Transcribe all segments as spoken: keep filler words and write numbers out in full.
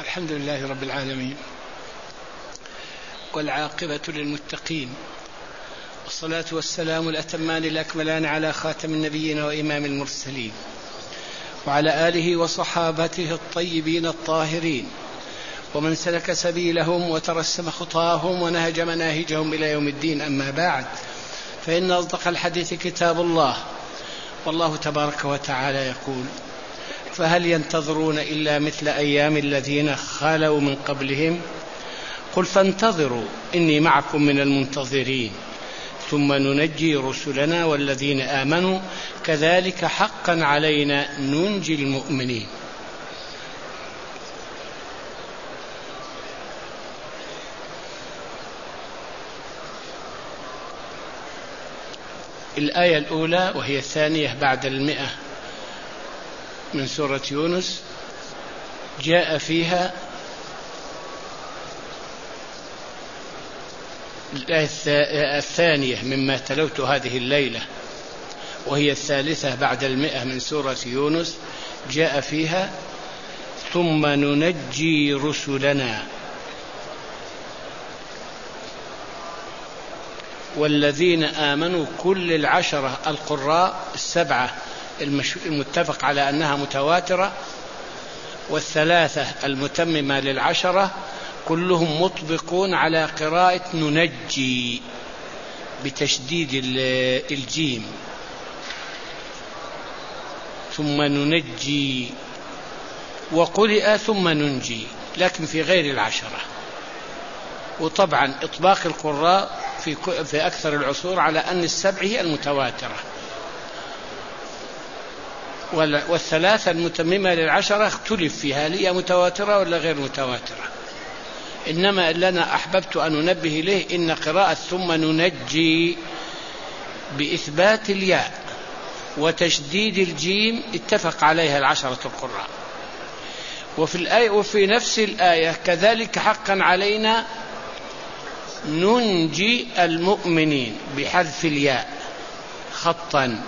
الحمد لله رب العالمين، والعاقبة للمتقين، والصلاة والسلام الأتمان الأكملان على خاتم النبيين وإمام المرسلين، وعلى آله وصحابته الطيبين الطاهرين، ومن سلك سبيلهم وترسم خطاهم ونهج مناهجهم إلى يوم الدين. أما بعد، فإن أصدق الحديث كتاب الله، والله تبارك وتعالى يقول: فهل ينتظرون إلا مثل أيام الذين خلوا من قبلهم قل فانتظروا إني معكم من المنتظرين ثم ننجي رسلنا والذين آمنوا كذلك حقا علينا ننجي المؤمنين. الآية الأولى وهي الثانية بعد المئة من سورة يونس جاء فيها الآية الثانية مما تلوت هذه الليلة، وهي الثالثة بعد المئة من سورة يونس، جاء فيها: ثم ننجي رسلنا والذين آمنوا. كل العشرة القراء السبعة المتفق على أنها متواترة، والثلاثة المتممة للعشرة كلهم مطبقون على قراءة ننجي بتشديد الجيم، ثم ننجي، وقرئ ثم ننجي لكن في غير العشرة. وطبعا إطباق القراء في في أكثر العصور على أن السبع هي المتواترة، والثلاثة المتممة للعشرة اختلف فيها هي متواترة ولا غير متواترة. إنما لنا أحببت أن ننبه إليه إن قراءة ثم ننجي بإثبات الياء وتشديد الجيم اتفق عليها العشرة القراء. وفي الآية وفي نفس الآية كذلك حقا علينا ننجي المؤمنين بحذف الياء خطا،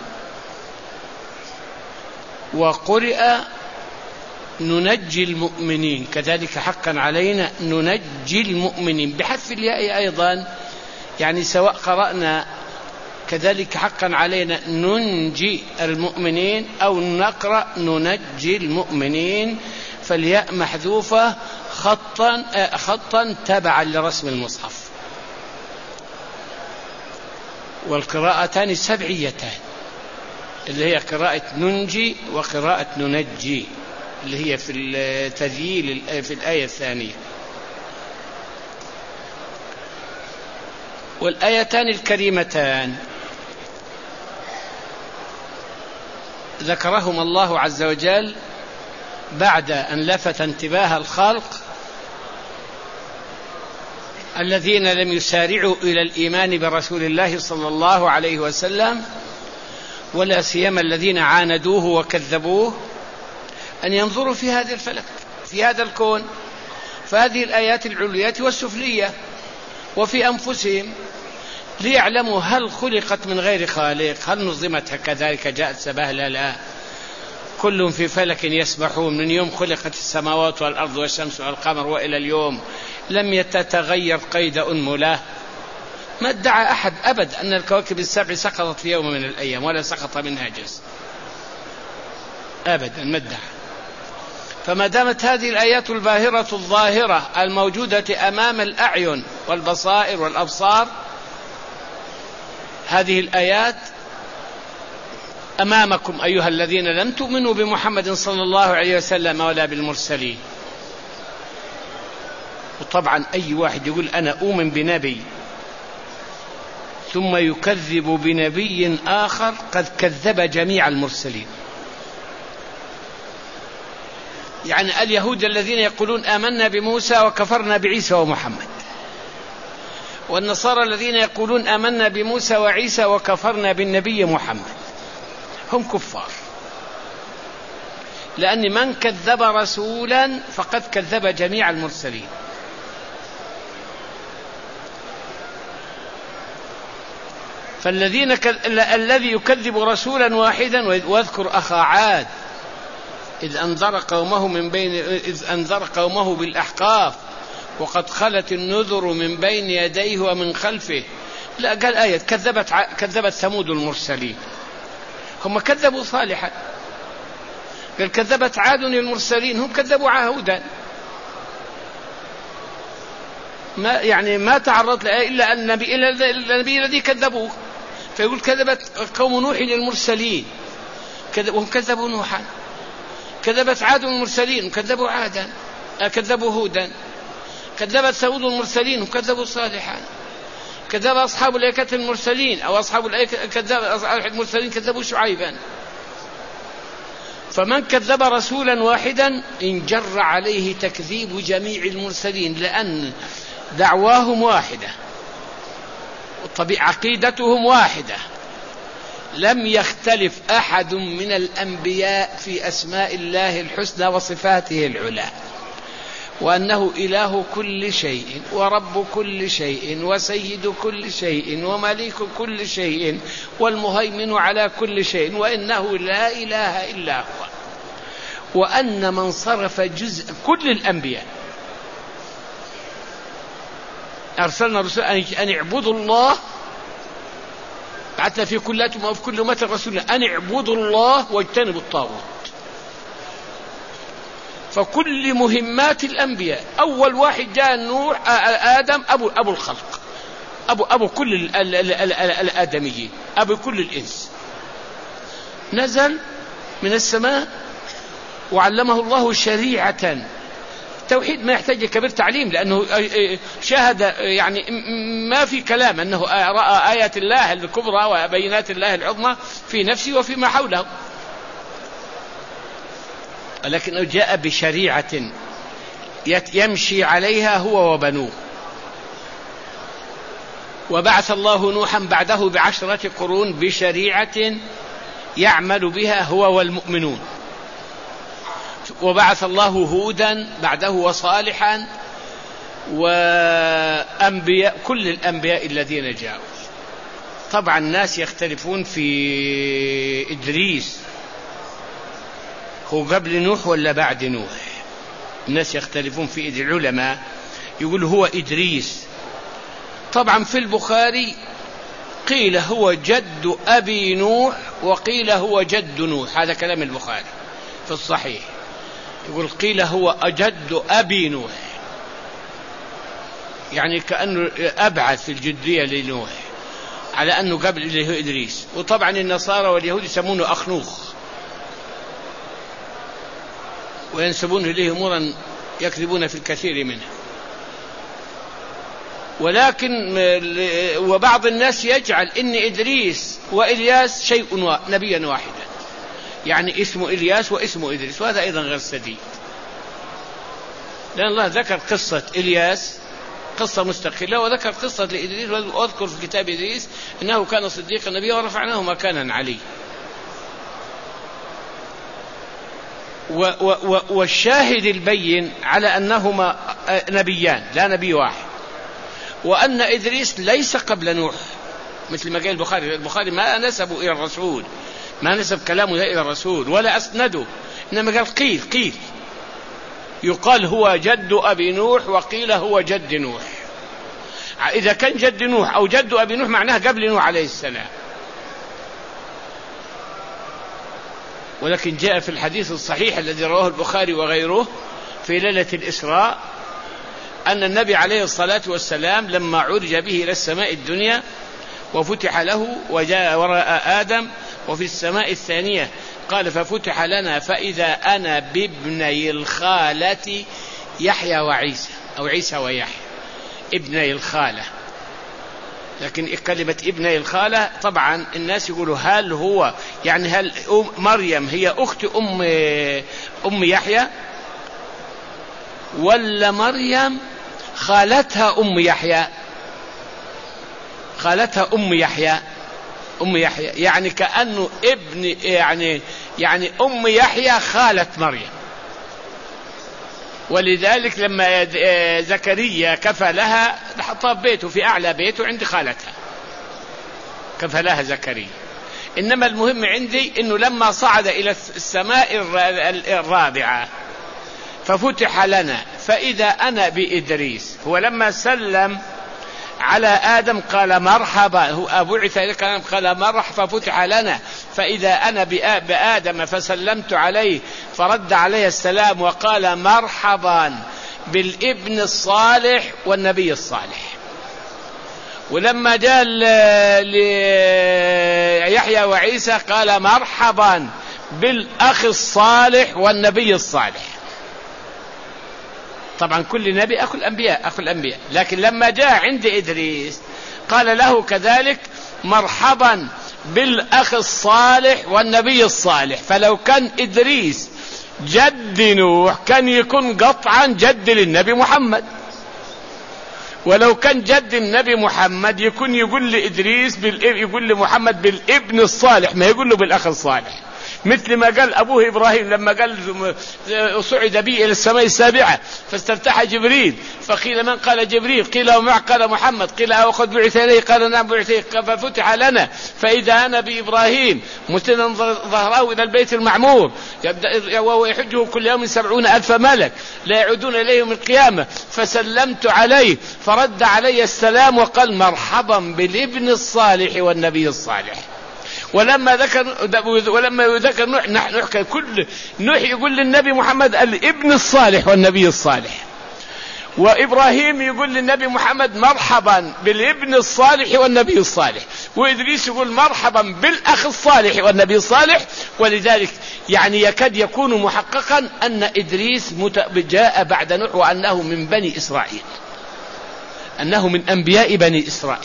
وقرئ ننجي المؤمنين كذلك حقا علينا ننجي المؤمنين بحذف الياء أيضا، يعني سواء قرأنا كذلك حقا علينا ننجي المؤمنين أو نقرأ ننجي المؤمنين، فالياء محذوفة خطا خطا تبعا لرسم المصحف. والقراءتان سبعيتان اللي هي قراءة ننجي وقراءة ننجي اللي هي في التذييل في الآية الثانية. والآيتان الكريمتان ذكرهما الله عز وجل بعد أن لفت انتباه الخلق الذين لم يسارعوا إلى الإيمان برسول الله صلى الله عليه وسلم، ولا سيما الذين عاندوه وكذبوه، أن ينظروا في هذا الفلك في هذا الكون، فهذه الآيات العليات والسفلية، وفي أنفسهم ليعلموا هل خلقت من غير خالق، هل نظمت كذلك جاءت سبهلة؟ لا، كل في فلك يسبحون من يوم خلقت السماوات والأرض والشمس والقمر وإلى اليوم لم تتغير قيد أنملة. ما ادعى أحد أبد أن الكواكب السبع سقطت في يوم من الأيام ولا سقط منها جزء أبدا، ما ادعى. فما دامت هذه الآيات الباهرة الظاهرة الموجودة أمام الأعين والبصائر والأبصار، هذه الآيات أمامكم أيها الذين لم تؤمنوا بمحمد صلى الله عليه وسلم ولا بالمرسلين. وطبعا أي واحد يقول أنا أؤمن بنبي ثم يكذب بنبي آخر قد كذب جميع المرسلين. يعني اليهود الذين يقولون آمنا بموسى وكفرنا بعيسى ومحمد، والنصارى الذين يقولون آمنا بموسى وعيسى وكفرنا بالنبي محمد، هم كفار، لأن من كذب رسولا فقد كذب جميع المرسلين. فالذين ك... الذي يكذب رسولا واحدا، واذكر أخا عاد إذ أنذر قومه من بين إذ أنذر قومه بالأحقاف وقد خلت النذر من بين يديه ومن خلفه. لا، قال آية كذبت كذبت ثمود المرسلين، هم كذبوا صالحا. قال كذبت عاد المرسلين، هم كذبوا هودا. ما يعني ما تعرض إلا النبي إلا النبي الذي كذبوه، فيقول كذبت قوم نوح المرسلين وهم كذبوا نوحا، كذبت عاد المرسلين كذبوا عادا، كذبوا هودا، كذبت ثمود المرسلين وكذبوا صالحا، كذب أصحاب الأيكة المرسلين أو أصحاب الأيكة كذب أصحاب المرسلين كذبوا شعيبا. فمن كذب رسولا واحدا انجر عليه تكذيب جميع المرسلين، لأن دعواهم واحدة عقيدتهم واحدة، لم يختلف أحد من الأنبياء في أسماء الله الحسنى وصفاته العلى، وأنه إله كل شيء ورب كل شيء وسيد كل شيء ومليك كل شيء والمهيمن على كل شيء، وإنه لا إله إلا هو، وأن من صرف جزء كل الأنبياء أرسلنا رسولا أن اعبدوا الله، حتى في كل أمة وفي كل أمة رسولا أن اعبدوا الله واجتنبوا الطاغوت. فكل مهمات الأنبياء أول واحد جاء نوح آدم أبو أبو الخلق، أبو أبو كل الآدميين، أبو كل الإنس، نزل من السماء وعلمه الله شريعة. التوحيد ما يحتاج كبير تعليم، لأنه شاهد يعني ما في كلام أنه رأى آيات الله الكبرى وبينات الله العظمى في نفسه وفيما حوله، لكنه جاء بشريعة يمشي عليها هو وبنوه. وبعث الله نوحا بعده بعشرة قرون بشريعة يعمل بها هو والمؤمنون، وبعث الله هودا بعده وصالحا وأنبياء كل الأنبياء الذين جاءوا. طبعا الناس يختلفون في إدريس، هو قبل نوح ولا بعد نوح؟ الناس يختلفون في العلماء، يقول هو إدريس. طبعا في البخاري قيل هو جد أبي نوح وقيل هو جد نوح، هذا كلام البخاري في الصحيح، يقول قيل هو أجد أبي نوح، يعني كأنه أبعث في الجدية لنوح على أنه قبل اللي هو إدريس. وطبعا النصارى واليهود يسمونه أخنوخ وينسبون إليه أمورا يكذبون في الكثير منها. ولكن وبعض الناس يجعل إن إدريس وإلياس شيء نبيا واحدا، يعني اسمه إلياس واسمه إدريس، وهذا أيضا غير سديد، لأن الله ذكر قصة إلياس قصة مستقلة، وذكر قصة لإدريس، وأذكر في كتاب إدريس أنه كان صديقا نبيا ورفعناه مكانا عليه. والشاهد البين على أنهما نبيان لا نبي واحد، وأن إدريس ليس قبل نوح مثل ما قال البخاري. البخاري ما نسبه إلى الرسول، ما نسب كلامه إلى الرسول ولا أسنده، إنما قال قيل قيل يقال هو جد أبي نوح وقيل هو جد نوح. إذا كان جد نوح أو جد أبي نوح معناه قبل نوح عليه السلام. ولكن جاء في الحديث الصحيح الذي رواه البخاري وغيره في ليلة الإسراء أن النبي عليه الصلاة والسلام لما عرج به إلى السماء الدنيا وفتح له وجاء وراء آدم وفي السماء الثانية قال ففتح لنا فإذا أنا بابني الخالة يحيى وعيسى، أو عيسى ويحيى ابني الخالة. لكن كلمة ابني الخالة طبعا الناس يقولوا هل هو يعني هل مريم هي أخت أم أم يحيى ولا مريم خالتها أم يحيى؟ خالتها أم يحيى أم يحيى يعني كأنه ابن يعني يعني أم يحيى خالة مريم. ولذلك لما زكريا كفى لها حطها بيته في أعلى بيته عند خالتها، كفى لها زكريا. إنما المهم عندي أنه لما صعد إلى السماء الرابعة ففتح لنا فإذا أنا بإدريس. هو لما سلم على آدم قال مرحبا، هو أبعث إليك قال مرحبا ففتح لنا، فإذا أنا بآدم فسلمت عليه فرد عليه السلام وقال مرحبا بالابن الصالح والنبي الصالح. ولما جاء ليحيى وعيسى قال مرحبا بالأخ الصالح والنبي الصالح. طبعا كل نبي أخو الأنبياء أخو الأنبياء، لكن لما جاء عند إدريس قال له كذلك مرحبا بالأخ الصالح والنبي الصالح. فلو كان إدريس جد نوح كان يكون قطعا جد للنبي محمد، ولو كان جد النبي محمد يكون يقول لإدريس يقول لمحمد بالابن الصالح، ما يقول له بالأخ الصالح. مثل ما قال أبوه إبراهيم لما قال صعد بي إلى السماء السابعة فاستفتح جبريل فقيل من؟ قال جبريل. قيل ومع؟ قال محمد. قيل أخذ بعث إليه؟ قال نعم بعث إليه. ففتح لنا فإذا أنا بإبراهيم مسندا ظهره إلى البيت المعمور وهو يحجه كل يوم سبعون ألف ملك لا يعودون إليه يوم القيامة، فسلمت عليه فرد علي السلام وقال مرحبا بالابن الصالح والنبي الصالح. ولما ذكر ولما يذكر نوح نحكي كل نوح يقول للنبي محمد الابن الصالح والنبي الصالح، وإبراهيم يقول للنبي محمد مرحبا بالابن الصالح والنبي الصالح، وإدريس يقول مرحبا بالأخ الصالح والنبي الصالح. ولذلك يعني يكاد يكون محققا أن إدريس جاء بعد نوح وأنه من بني إسرائيل، أنه من أنبياء بني إسرائيل.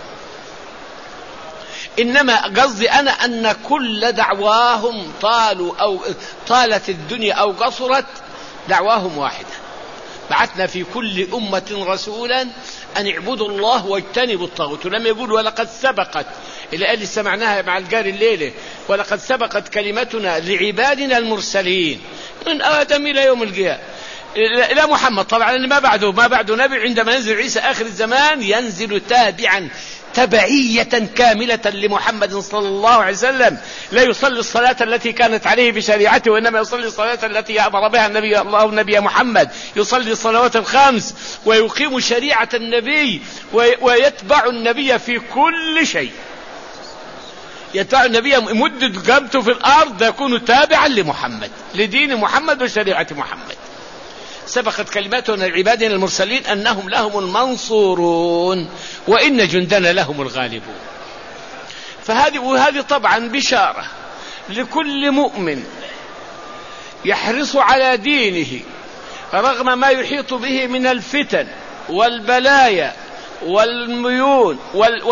إنما قصدي أنا أن كل دعواهم طالوا أو طالت الدنيا أو قصرت دعواهم واحدة. بعثنا في كل أمة رسولا أن اعبدوا الله واجتنبوا الطاغوت، ولم يقول ولقد سبقت إلى اللي سمعناها مع الجار الليلة ولقد سبقت كلمتنا لعبادنا المرسلين من آدم إلى يوم القيامة إلى محمد. طبعا ما بعده ما بعده نبي عندما ينزل عيسى آخر الزمان ينزل تابعا تبعية كاملة لمحمد صلى الله عليه وسلم، لا يصلي الصلاة التي كانت عليه بشريعته وإنما يصلي الصلاة التي أمر بها النبي الله النبي محمد، يصلي الصلوات الخمس ويقيم شريعة النبي ويتبع النبي في كل شيء. يتبع النبي مدة قامته في الأرض يكون تابعا لمحمد لدين محمد وشريعة محمد. سبقت كلماتنا لعبادنا المرسلين أنهم لهم المنصورون وإن جندنا لهم الغالبون. فهذه وهذه طبعا بشارة لكل مؤمن يحرص على دينه رغم ما يحيط به من الفتن والبلايا والميون وال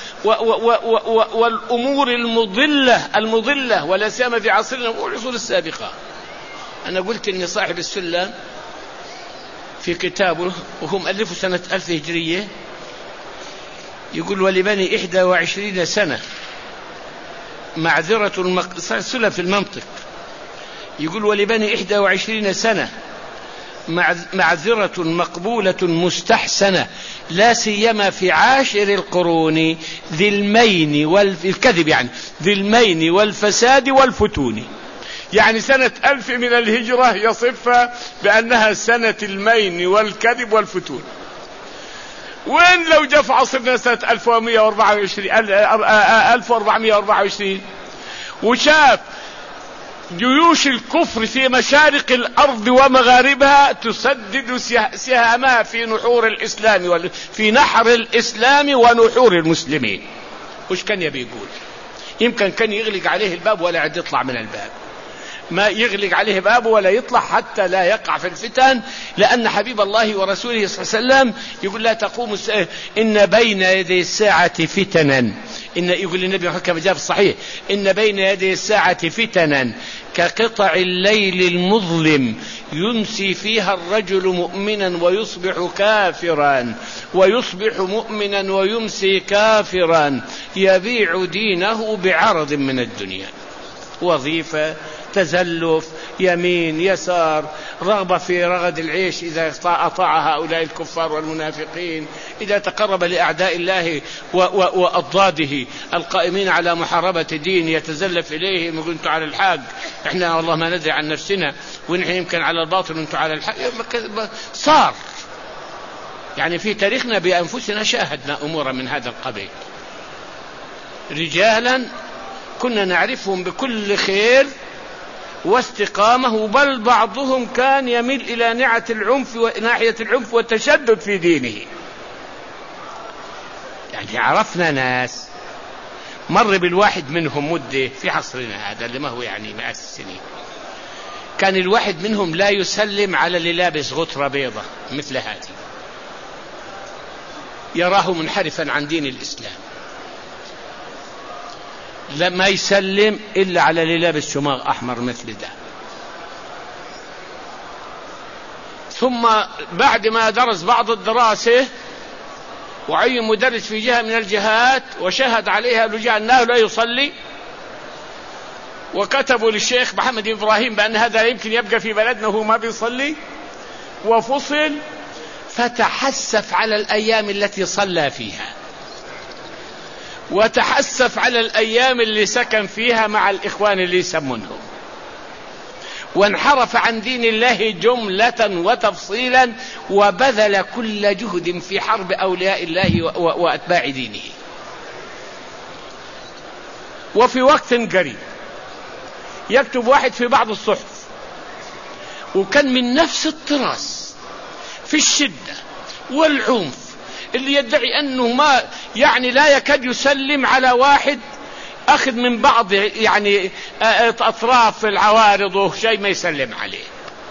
والأمور المضلة المضلة ولا سيما في عصرنا والعصور السابقة. أنا قلت إن صاحب السلة في كتابه وهو مؤلفه سنة ألف هجرية يقول ولبني إحدى وعشرين سنة معذرة المق... سلة في المنطق يقول ولبني إحدى وعشرين سنة معذرة مقبولة مستحسنة لا سيما في عاشر القرون ذي المين والكذب يعني ذي المين والفساد والفتون. يعني سنة ألف من الهجرة يصفها بأنها سنة المين والكذب والفتون. وين لو جاء في عصرنا سنة ألف ومئة وأربعة وعشرين ألف وأربعمئة وأربعة وعشرين وشاف جيوش الكفر في مشارق الأرض ومغاربها تسدد سهامها في نحور الإسلام في نحر الإسلام ونحور المسلمين، وش كان يبي يقول؟ يمكن كان يغلق عليه الباب ولا عاد يطلع من الباب، ما يغلق عليه بابه ولا يطلع حتى لا يقع في الفتن، لأن حبيب الله ورسوله صلى الله عليه وسلم يقول لا تقوم الساعة إن بين يدي الساعة فتنا، إن يقول النبي كما جاء في الصحيح إن بين يدي الساعة فتنا كقطع الليل المظلم يمسي فيها الرجل مؤمنا ويصبح كافرا ويصبح مؤمنا ويمسي كافرا يبيع دينه بعرض من الدنيا. وظيفة تزلف، يمين يسار، رغبة في رغد العيش إذا أطاع هؤلاء الكفار والمنافقين، إذا تقرب لأعداء الله وأضداده القائمين على محاربة دين يتزلف إليهم ويقول أنتم على الحق، إحنا والله ما ندري عن نفسنا، ونحن يمكن على الباطل وأنتم على الحق. صار يعني في تاريخنا بأنفسنا شاهدنا أمورا من هذا القبيل، رجالا كنا نعرفهم بكل خير واستقامة، بل بعضهم كان يميل إلى ناحية العنف وناحية العنف والتشدد في دينه. يعني عرفنا ناس مر بالواحد منهم مدة في عصرنا هذا اللي ما هو يعني مئات السنين، كان الواحد منهم لا يسلم على اللي لابس غترة بيضة مثل هذه، يراه منحرفا عن دين الإسلام، لما يسلم إلا على اللي لابس شماغ أحمر مثل ده. ثم بعد ما درس بعض الدراسة وعين مدرس في جهة من الجهات وشهد عليها لجان أنه لا يصلي، وكتبوا للشيخ محمد إبراهيم بأن هذا يمكن يبقى في بلدنا وهو ما بيصلي، وفصل، فتحسف على الأيام التي صلى فيها، وتحسف على الأيام اللي سكن فيها مع الإخوان اللي يسمونهم، وانحرف عن دين الله جملة وتفصيلا، وبذل كل جهد في حرب أولياء الله وأتباع دينه. وفي وقت قريب يكتب واحد في بعض الصحف، وكان من نفس الطراز في الشدة والعنف، اللي يدعي أنه ما يعني لا يكاد يسلم على واحد أخذ من بعض يعني أطراف العوارض وشيء ما يسلم عليه.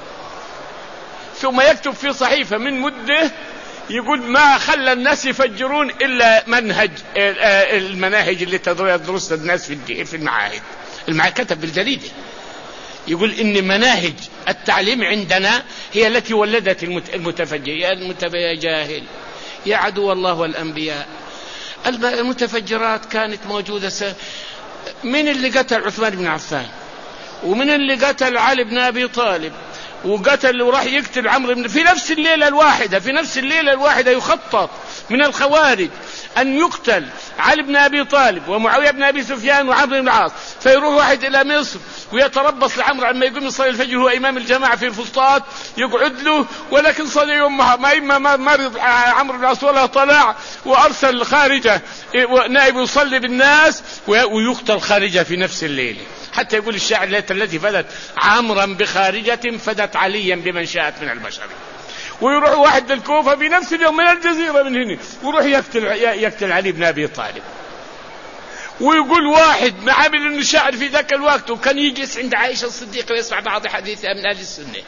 ثم يكتب في صحيفة من مدة يقول ما خلى الناس يفجرون إلا منهج المناهج اللي تدرس الناس في المعاهد. المعاهد كتب بالجريدة يقول إن مناهج التعليم عندنا هي التي ولدت المتفجر. يا المتفجر جاهل، يا عدو الله والأنبياء، المتفجرات كانت موجودة. س... من اللي قتل عثمان بن عفان، ومن اللي قتل علي بن أبي طالب، وقتل وراح يقتل عمرو بن في نفس الليلة الواحدة في نفس الليلة الواحدة يخطط من الخوارج أن يقتل علي بن أبي طالب ومعاوية بن أبي سفيان وعمرو بن العاص، فيروح واحد إلى مصر ويتربص لعمرو عما يقوم يصلي الفجر هو إمام الجماعة في الفسطاط، يقعد له ولكن صلي يومها ما إما ما مرض عمرو بن العاص ولا طلع، وأرسل خارجة نائب يصلي بالناس ويقتل خارجة في نفس الليلة. حتى يقول الشاعر ليت التي فدت عمرا بخارجة فدت عليا بمن شاءت من البشر. ويروح واحد للكوفة بنفس اليوم من الجزيرة من هنا ويروح يقتل يقتل علي بن أبي طالب. ويقول واحد عامل انه شاعر في ذاك الوقت وكان يجلس عند عائشة الصديقة ويسمع بعض حديثها من أهل السنة،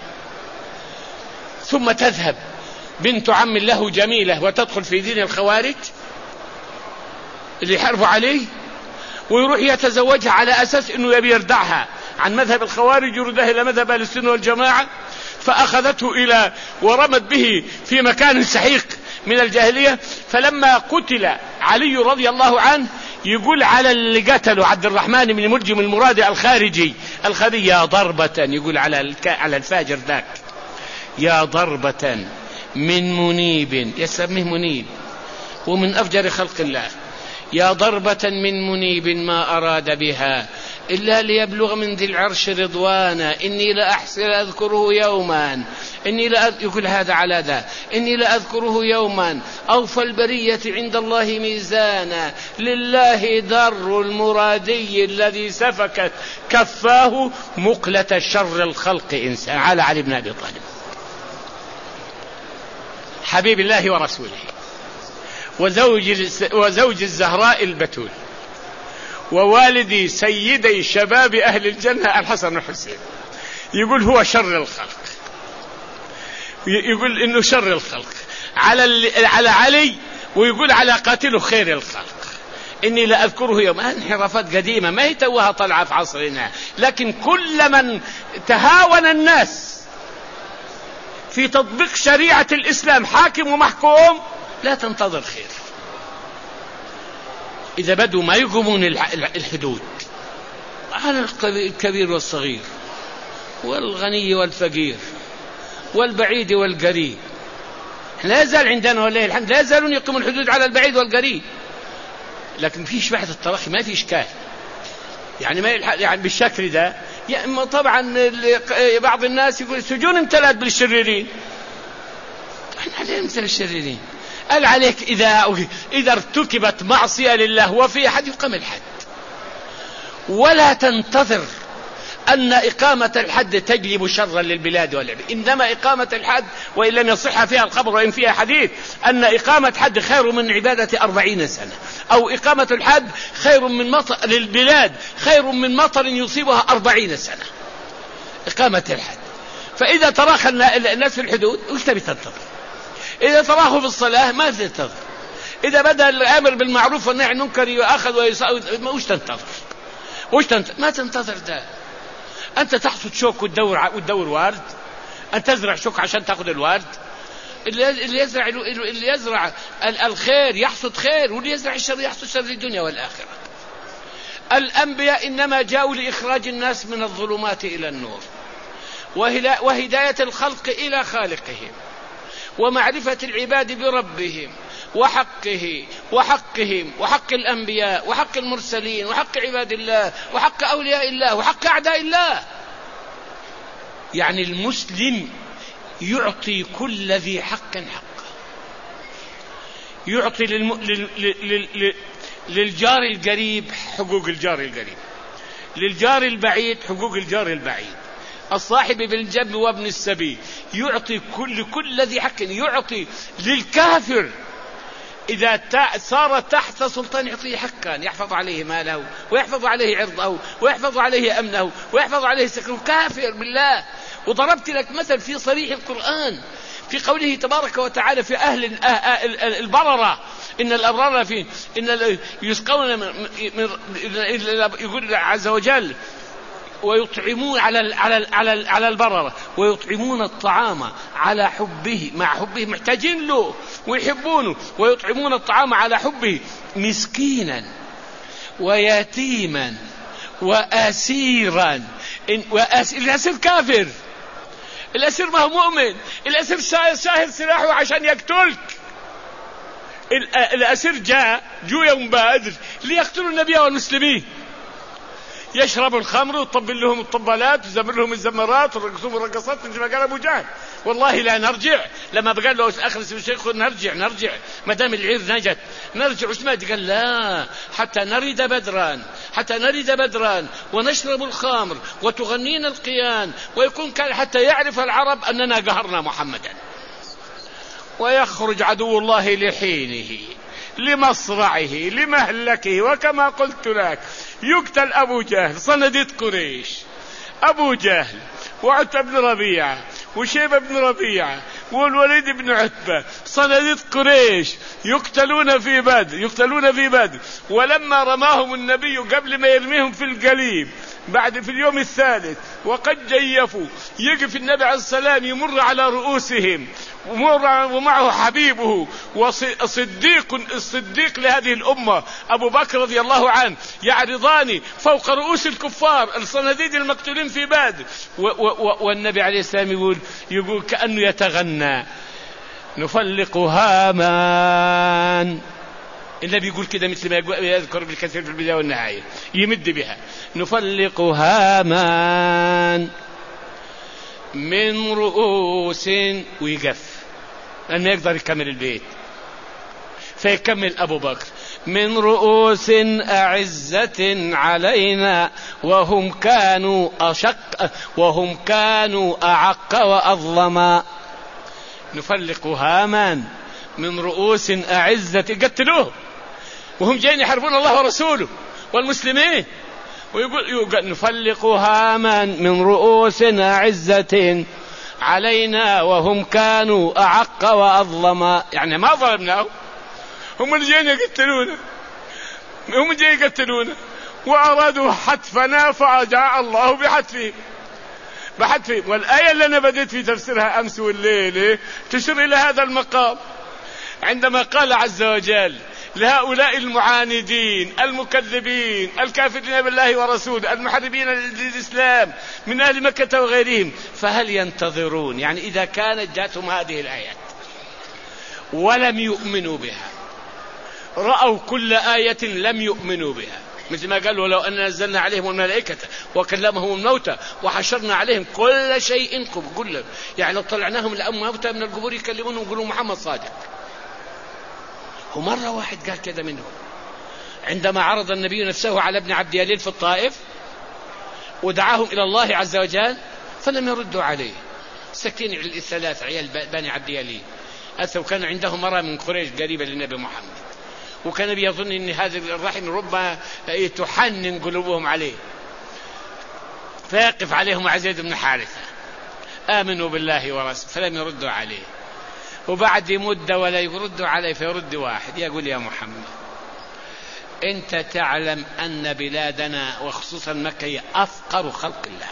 ثم تذهب بنت عم له جميلة وتدخل في دين الخوارج اللي يحاربوا عليه، ويروح يتزوجها على أساس أنه يبي يردعها عن مذهب الخوارج يردها إلى مذهب أهل السنة والجماعة. فأخذته إلى ورمت به في مكان سحيق من الجاهلية. فلما قتل علي رضي الله عنه يقول على اللي قتلوا عبد الرحمن بن ملجم المرادي الخارجي الخارجي يا ضربة، يقول على على الفاجر ذاك يا ضربة من منيب، يسميه منيب ومن أفجر خلق الله، يا ضربة من منيب ما أراد بها إلا ليبلغ من ذي العرش رضوانا، إني لأحسن أذكره يوما إني لا يقول هذا على ذا إني لأذكره يوما أوفى البرية عند الله ميزانا، لله در المرادي الذي سفكت كفاه مقلة شر الخلق إنسان. على علي بن أبي طالب حبيب الله ورسوله وزوج, وزوج الزهراء البتول ووالدي سيدي شباب أهل الجنة الحسن والحسين. يقول هو شر الخلق، يقول إنه شر الخلق على على علي، ويقول على قاتله خير الخلق. إني لا أذكره يوم انحرافات قديمة ما يتوها طلعة في عصرنا، لكن كل من تهاون الناس في تطبيق شريعة الإسلام حاكم ومحكوم لا تنتظر خير. إذا بدوا ما يقومون الحدود على الكبير والصغير والغني والفقير والبعيد والقريب. لا يزال عندنا والله الحمد لا يزالون يقيمون الحدود على البعيد والقريب، لكن فيش بحث التراخي ما في إشكال، يعني ما يعني بالشكل ده. يعني طبعا بعض الناس يقول السجون امتلأت بالشريرين، احنا علينا مثل الشريرين. قال عليك إذا إذا ارتكبت معصية لله وفي أحد يقام الحد، ولا تنتظر أن إقامة الحد تجلب شرا للبلاد والعباد، إنما إقامة الحد وإن لم يصح فيها الخبر وإن فيها حديث أن إقامة حد خير من عبادة أربعين سنة، أو إقامة الحد خير من مطر للبلاد خير من مطر يصيبها أربعين سنة إقامة الحد. فإذا تراخى الناس في الحدود وش تبي تنتظر؟ إذا تراخوا في الصلاة ما تنتظر؟ إذا بدأ الأمر بالمعروف والنهي عن المنكر يؤخذ ويصعد وش تنتظر؟ وش تنتظر؟ ما تنتظر ده. أنت تحصد شوك وتدور وتدور وارد، أن تزرع شوك عشان تأخذ الوارد. اللي يزرع اللي يزرع الخير يحصد خير، واللي يزرع الشر يحصد شر الدنيا والآخرة. الأنبياء إنما جاءوا لإخراج الناس من الظلمات إلى النور، وهداية الخلق إلى خالقهم، ومعرفة العباد بربهم وحقه وحقهم وحق الأنبياء وحق المرسلين وحق عباد الله وحق أولياء الله وحق أعداء الله. يعني المسلم يعطي كل ذي حق حقه، يعطي للم... لل... لل... لل... للجار القريب حقوق الجار القريب، للجار البعيد حقوق الجار البعيد، الصاحب بالجنب وابن السبيل يعطي كل كل ذي حق. يعطي للكافر إذا صار تحت سلطان يعطيه حقا، يحفظ عليه ماله ويحفظ عليه عرضه ويحفظ عليه أمنه ويحفظ عليه سكنه. كافر بالله. وضربت لك مثل في صريح القرآن في قوله تبارك وتعالى في أهل البررة إن الأبرار في إن يسقون من يقول عز وجل ويطعمون على على على على البررة ويطعمون الطعام على حبه، مع حبه محتاجين له ويحبونه، ويطعمون الطعام على حبه مسكينا ويتيما وأسيرا. الأسير كافر، الأسير ما هو مؤمن، الأسير شاهد سلاحه عشان يقتلك. الأسير جاء جو يوم بدر ليقتلوا النبي والمسلمين، يشربوا الخمر ويطبل لهم الطبالات ويزمر لهم الزمرات ويرقصوا الرقصات. مثل ما قال أبو جهل والله لا نرجع، لما بقال له أخلص الشيخ نرجع نرجع ما دام العير نجت نرجع. وش ما قال لا حتى نرد بدرا، حتى نرد بدرا ونشرب الخمر وتغنينا القيان ويكون كان حتى يعرف العرب أننا قهرنا محمدا. ويخرج عدو الله لحينه لمصرعه لمهلكه. وكما قلت لك يقتل أبو جهل صنديد قريش، أبو جهل وعتبة بن ربيعة وشيبة بن ربيعة والوليد بن عتبة صناديد قريش يقتلون في بدر يقتلون في بدر. ولما رماهم النبي قبل ما يرميهم في القليب بعد في اليوم الثالث وقد جيفوا، يقف النبي عليه السلام يمر على رؤوسهم ومعه حبيبه وصديق الصديق لهذه الأمة أبو بكر رضي الله عنه، يعرضان فوق رؤوس الكفار الصناديد المقتولين في بدر. والنبي عليه السلام يقول يقول كأنه يتغنى نفلق هامان. النبي يقول كده مثل ما يذكر بالكثير في البداية والنهاية، يمد بها نفلق هامان من رؤوس ويقف لأنه يقدر يكمل البيت. فيكمل أبو بكر من رؤوس أعزة علينا وهم كانوا أشق وهم كانوا أعق وأظلما. نفلق هامان من رؤوس أعزة، قتلوه وهم جايين يحاربون الله ورسوله والمسلمين. ويقول يقول نفلق هامان من رؤوس أعزة علينا وهم كانوا أعق وأظلما. يعني ما ظلمناه، هم اللي جايين يقتلونا، هم جايين يقتلونا وأرادوا حتفنا فجاء الله بحتفهم بحتفهم. والآية اللي أنا بديت في تفسيرها أمس والليل تشير إلى هذا المقام عندما قال عز وجل لهؤلاء المعاندين المكذبين الكافرين بالله ورسوله المحاربين للإسلام من أهل مكة وغيرهم، فهل ينتظرون؟ يعني إذا كانت جاتهم هذه الآيات ولم يؤمنوا بها، رأوا كل آية لم يؤمنوا بها، مثل ما قالوا لو أن نزلنا عليهم الملائكة وكلمهم الموتى وحشرنا عليهم كل شيء قبل، يعني لو طلعناهم الموتى من القبور يكلمونهم يقولوا محمد صادق. ومرة واحد قال كذا منهم عندما عرض النبي نفسه على ابن عبد يليل في الطائف ودعاهم إلى الله عز وجل فلم يردوا عليه. سكين الثلاث عيال بني عبد يليل أثوا، كان عندهم مرة من قريش قريبة للنبي محمد، وكان يظن أن هذا الرحم ربما تحنن قلوبهم عليه، فيقف عليهم عزيز بن حارثة آمنوا بالله ورسوله، فلم يردوا عليه. وبعد مدة ولا يردوا عليه، فيرد واحد يقول يا محمد أنت تعلم أن بلادنا وخصوصا مكة هي أفقر خلق الله،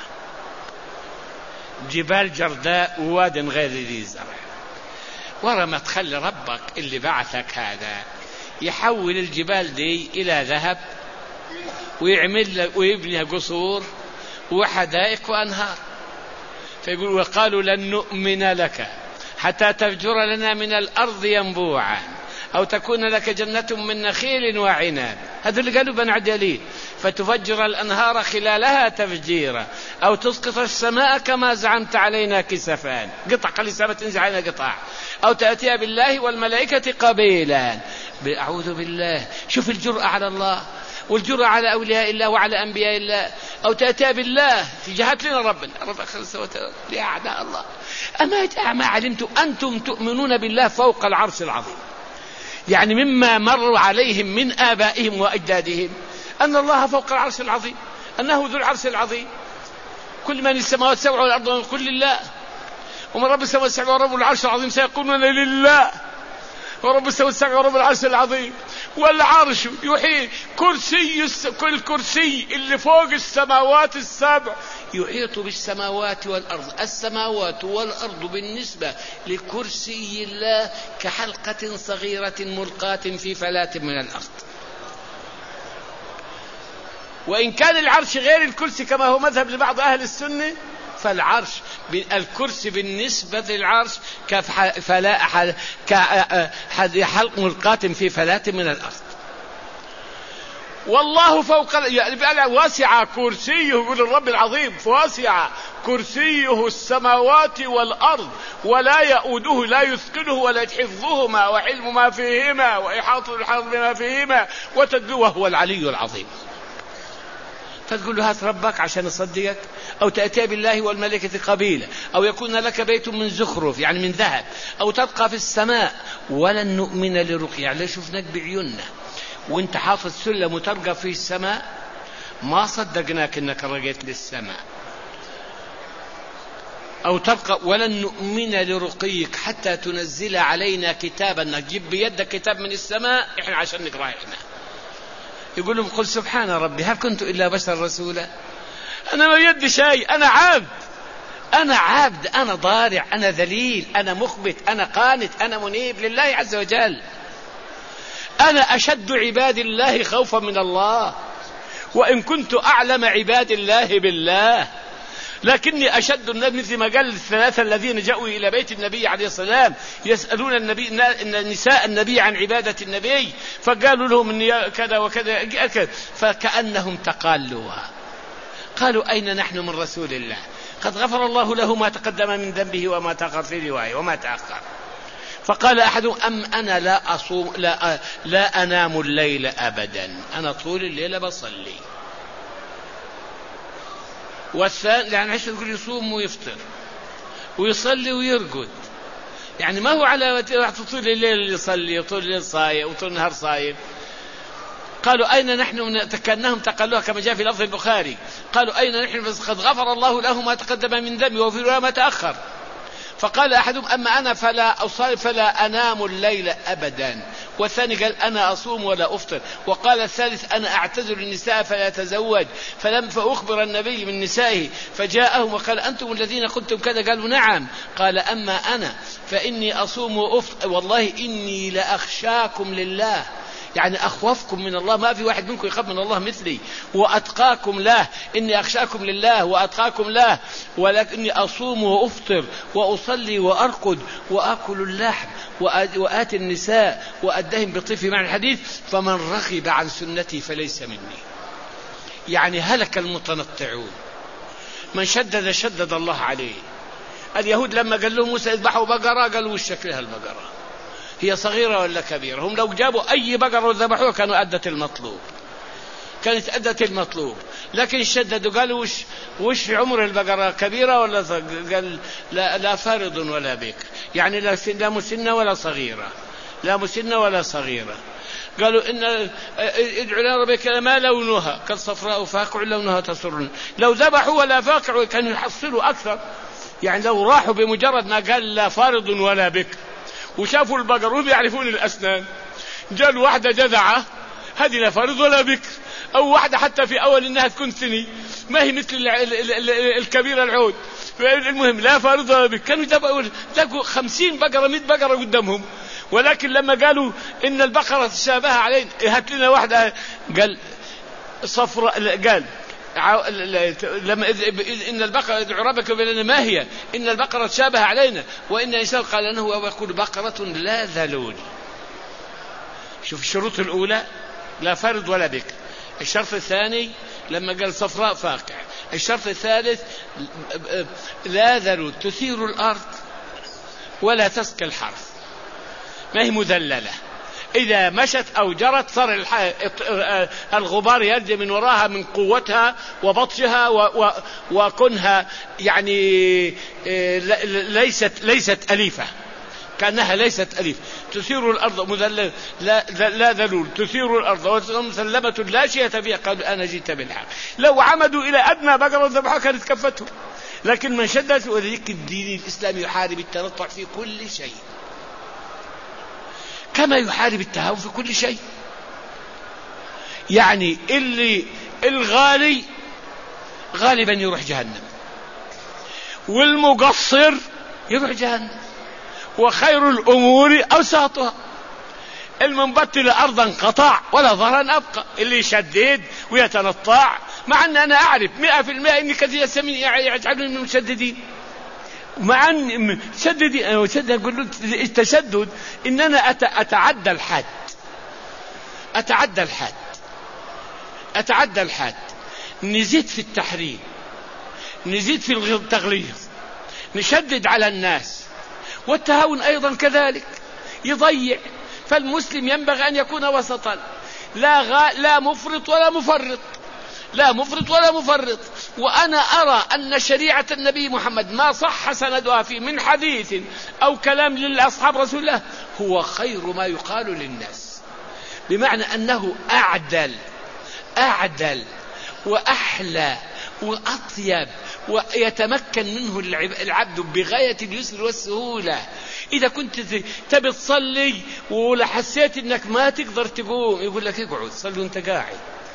جبال جرداء وواد غير ذي زرع، ورا ما تخلي ربك اللي بعثك هذا يحول الجبال دي إلى ذهب ويعمل ويبني قصور وحدائق وأنهار. فيقول وقالوا لن نؤمن لك حتى تفجر لنا من الأرض ينبوعا أو تكون لك جنة من نخيل وعناب، هذا اللي قالوا بني عبد يليل، فتفجر الأنهار خلالها تفجيرا أو تسقط السماء كما زعمت علينا كسفان، قطع قال السماء تنزل علينا قطع، أو تأتي بالله والملائكة قبيلا. أعوذ بالله، شوف الجرأة على الله والجرأة على أولياء الله وعلى أنبياء الله، أو تأتي بالله في جهات لنا ربنا رب خلصة لأعداء الله. أما ما علمتم أنتم تؤمنون بالله فوق العرش العظيم، يعني مما مر عليهم من آبائهم وأجدادهم أن الله فوق العرش العظيم، أنه ذو العرش العظيم، كل من السماوات السبع والأرض كل لله، ومن رب السماوات السبع ورب العرش العظيم سيقولون لله، ورب السماوات السبع ورب العرش العظيم. والعرش يحيط كرسي كل كرسي اللي فوق السماوات السبع يحيط بالسماوات والأرض، السماوات والأرض بالنسبة لكرسي الله كحلقة صغيرة ملقاة في فلاة من الأرض. وإن كان العرش غير الكرسي كما هو مذهب لبعض أهل السنة، فالعرش الكرسي بالنسبة للعرش كحلق ملقاة في فلاة من الأرض. والله فوق يعني واسع كرسيه، يقول الرب العظيم واسع كرسيه السماوات والأرض ولا يؤوده لا يثقله ولا حفظهما وعلم ما فيهما وإحاطة الحظ بما فيهما وتدبيره وهو العلي العظيم. فتقول له هات ربك عشان يصدقك، أو تأتي بالله والملائكة قبيلة، أو يكون لك بيت من زخرف يعني من ذهب، أو تبقى في السماء ولن نؤمن لرقية، يعني شفناك بعيوننا وانت حافظ سلم وترقى في السماء ما صدقناك انك رقيت للسماء. أو تبقى ولن نؤمن لرقيك حتى تنزل علينا كتابا، نجيب بيدك كتاب من السماء احنا عشان نقرأ احنا. يقول لهم قل سبحان ربي هل كنت إلا بشر رسولا، أنا ما يدي شيء، أنا عبد أنا عبد أنا ضارع أنا ذليل أنا مخبت أنا قانت أنا منيب لله عز وجل. أنا أشد عباد الله خوفا من الله، وإن كنت أعلم عباد الله بالله، لكني أشد الناس، مثل ما قال الثلاثة الذين جاءوا إلى بيت النبي عليه السلام يسألون النبي نساء النبي عن عبادة النبي، فقالوا لهم إن كذا وكذا، فكأنهم تقالوها. قالوا أين نحن من رسول الله قد غفر الله له ما تقدم من ذنبه وما تأخر في رواية وما تأخر. فقال أحدهم أم أنا لا أصوم لا, لا أنام الليل أبدا، أنا طول الليل بصلي. والثاني يعني عشان يقول يصوم ويفطر ويصلي ويرقد، يعني ما هو على طول الليل يصلي وطول الليل صايم وطول النهار صايم. قالوا أين نحن، كأنهم تقلوها كما جاء في لفظ البخاري، قالوا أين نحن قد غفر الله له ما تقدم من ذنبه وفي رواية ما تأخر. فقال أحدهم أما أنا فلا أصلي فلا أنام الليل أبدا، والثاني قال أنا أصوم ولا أفطر، وقال الثالث أنا أعتذر النساء فلا أتزوج. فلم فأخبر النبي من نسائه فجاءهم وقال أنتم الذين قلتم كذا، قالوا نعم. قال أما أنا فإني أصوم وأفطر والله إني لأخشاكم لله، يعني أخوفكم من الله، ما في واحد منكم يخاف من الله مثلي، وأتقاكم له، إني أخشاكم لله وأتقاكم له، ولكني أصوم وأفطر وأصلي وأرقد وأكل اللحم وآتي النساء وأدهم بطيف معنى الحديث، فمن رغب عن سنتي فليس مني. يعني هلك المتنطعون، من شدد شدد الله عليه. اليهود لما قال لهم موسى اذبحوا بقرة قالوا وش شكلها البقرة، هي صغيرة ولا كبيرة؟ هم لو جابوا أي بقرة وذبحوها كانوا أدت المطلوب، كانت أدت المطلوب. لكن شددوا قالوا وش, وش عمر البقرة، كبيرة ولا صغيرة؟ قال لا, لا فارض ولا بكر، يعني لا مسنة ولا صغيرة، لا مسنة ولا صغيرة. قالوا إن ادعوا لنا ربك ما لونها كالصفراء فاقع لونها تسرون. لو ذبحوا ولا فاقع كانوا يحصلوا أكثر. يعني لو راحوا بمجرد ما قال لا فارض ولا بكر وشافوا البقر وهم يعرفون الأسنان، جاءوا واحدة جذعة هذه لا فارض ولا بكر، أو واحدة حتى في أول إنها تكون ثني ما هي مثل الكبيرة العود، المهم لا فارض ولا بكر. كانوا يدبقوا خمسين بقرة مئة بقرة قدامهم. ولكن لما قالوا إن البقرة تشابه علينا هات لنا واحدة قال صفراء، قال لما إن البقرة ادعوا ربك بلنا ما هي إن البقرة تشابه علينا وإن إنسان قال أنه ويقول بقرة لا ذلول. شوف الشروط الأولى لا فرد ولا بكر. الشرط الثاني لما قال صفراء فاقع. الشرط الثالث لا ذلول تثير الأرض ولا تسقي الحرث، ما هي مذللة، إذا مشت أو جرت صار الغبار يرجع من وراها من قوتها وبطشها وكونها يعني ليست ليست أليفة، كأنها ليست أليف. تثير الأرض مذللة لا, لا ذلول تثير الأرض ومسلمة لا شيء فيها، قالوا أنا جئت بالحق. لو عمدوا إلى أدنى بقرة ذبحها كانت كفتهم، لكن من شدت. وذلك الدين الإسلامي يحارب التنطع في كل شيء كما يحارب التهاون في كل شيء. يعني اللي الغالي غالبا يروح جهنم، والمقصر يروح جهنم، وخير الأمور أوساطها. المنبتل أرضا قطع ولا ظهرا أبقى، اللي يشدد ويتنطع، مع أن أنا أعرف مئة في المئة إن كثير سمين يجعلون من المشددين، مع أن شددي أنا وشدد أقول له التشدد إن أنا أتعدى الحد أتعدى الحد أتعدى الحد نزيد في التحريم، نزيد في التغليظ، نشدد على الناس. والتهاون أيضا كذلك يضيع. فالمسلم ينبغي أن يكون وسطا، لا, غا لا مفرط ولا مفرط، لا مفرط ولا مفرط. وأنا أرى أن شريعة النبي محمد ما صح سندها فيه من حديث أو كلام للأصحاب رسول الله هو خير ما يقال للناس، بمعنى أنه أعدل أعدل وأحلى وأطيب، ويتمكن منه العبد بغاية اليسر والسهولة. إذا كنت تبي تصلي ولحسيت أنك ما تقدر تقوم يقول لك اقعد صلي وانت قاعد،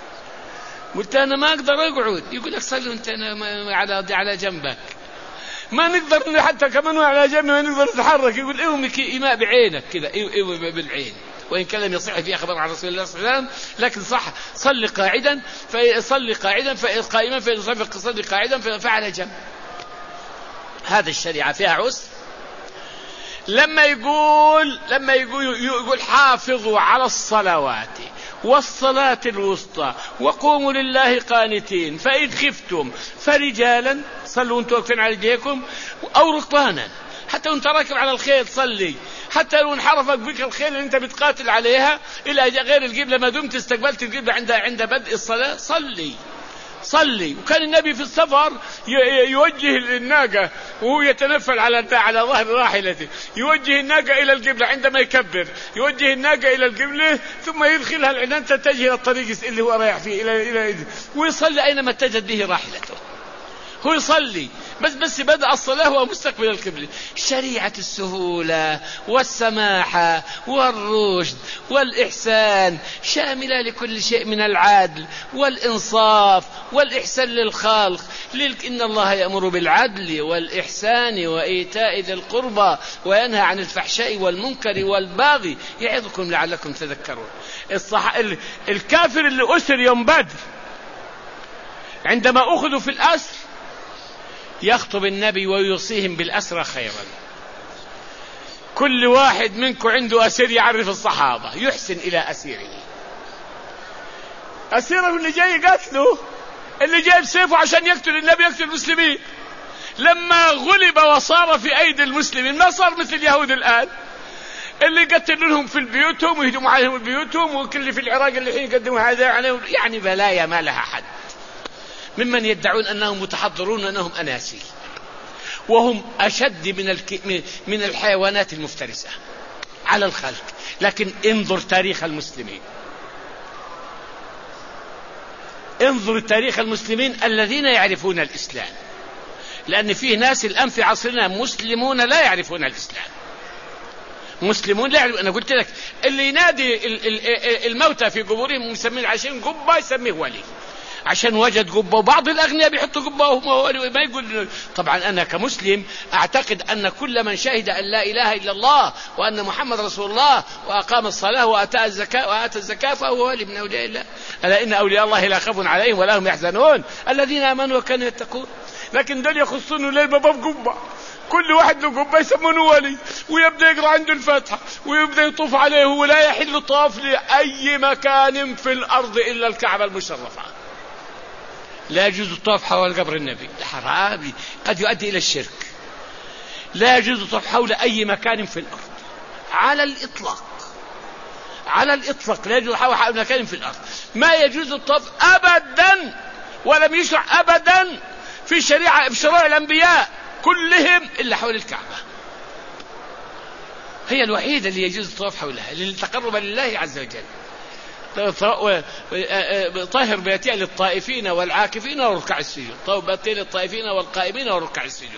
قلت أنا ما أقدر أقعد يقول لك صلي وانت على على جنبك، ما نقدر حتى كمان على جنب ما نقدر نتحرك يقول إيومك إيماء بعينك كذا إيوه بالعين، وإن كان لم يصح فيه خبر عن رسول الله صلى الله عليه وسلم، لكن صح صلي قاعدا فصلي قاعدا قائما فصلي قاعدا فعلى جنب. هذا الشريعة فيها عسر. لما يقول لما يقول يقول حافظوا على الصلوات والصلاة الوسطى وقوموا لله قانتين فإن خفتم فرجالا صلوا وانتم واقفين على رجليكم أو ركبانا، حتى وانت راكب على الخيل صلي، حتى لو انحرفك بك الخيل اللي انت بتقاتل عليها إلى غير القبلة ما دمت استقبلت القبلة عند عند بدء الصلاة صلي صلي. وكان النبي في السفر يوجه الناقة وهو يتنفل على على ظهر راحلته، يوجه الناقة إلى القبلة عندما يكبر، يوجه الناقة إلى القبلة ثم يدخلها العنان تتجه إلى الطريق اللي هو رايح فيه إلى إلى ويصلي أينما اتجهت به راحلته. هو يصلي بس بس بدأ الصلاة هو مستقبل القبلة. شريعة السهولة والسماحة والرشد والإحسان شاملة لكل شيء من العدل والإنصاف والإحسان للخلق. إن الله يأمر بالعدل والإحسان وإيتاء ذي القربى وينهى عن الفحشاء والمنكر والبغي يعظكم لعلكم تذكرون. الصح... الكافر اللي أسر يوم بدر عندما أخذوا في الأسر يخطب النبي ويوصيهم بالأسرى خيرا. كل واحد منكم عنده أسير يعرف الصحابة يحسن إلى أسيره. أسيره اللي جاي قتله، اللي جاي بسيفه عشان يقتل النبي يقتل المسلمين، لما غلب وصار في أيدي المسلمين ما صار مثل اليهود الآن اللي يقتلونهم في بيوتهم ويهدموا عليهم بيوتهم، وكل في العراق اللي حين يقدموا هذا عليهم، يعني بلايا ما لها حد، ممن يدعون أنهم متحضرون وأنهم أناسي، وهم أشد من الك... من الحيوانات المفترسة على الخلق. لكن انظر تاريخ المسلمين، انظر تاريخ المسلمين الذين يعرفون الإسلام، لأن فيه ناس الآن في عصرنا مسلمون لا يعرفون الإسلام، مسلمون لا يعرفون. أنا قلت لك اللي ينادي الموتى في قبورهم يسمين عشان قبة يسميه ولي، عشان وجد قبة، وبعض الأغنياء بيحطوا قبة وهم ما يقول. طبعا أنا كمسلم أعتقد أن كل من شهد أن لا إله إلا الله وأن محمد رسول الله وأقام الصلاة وآتى الزكاة وآتى الزكاة فهو ولي من أولياء الله. ألا إن أولياء الله لا خوف عليهم ولا هم يحزنون الذين آمنوا وكانوا يتقون. لكن دول يخصونه ليه باب قبة، كل واحد له قبة يسمونه ولي، ويبدأ يقرأ عنده الفاتحة ويبدأ يطوف عليه، ولا يحل طواف لأي مكان في الأرض إلا الكعبة المشرفة. لا يجوز الطواف حول قبر النبي، حرام قد يؤدي إلى الشرك. لا يجوز الطواف حول أي مكان في الأرض على الإطلاق، على الإطلاق لا يجوز حول مكان في الأرض. ما يجوز الطواف أبدا، ولم يشرع أبدا في شريعة في شرائع الأنبياء كلهم إلا حول الكعبة، هي الوحيدة اللي يجوز الطواف حولها للتقرب لله عز وجل. طاهر بيتي للطائفين والعاكفين والركع السجود، طاهر بيتي للطائفين والقائمين والركع السجود.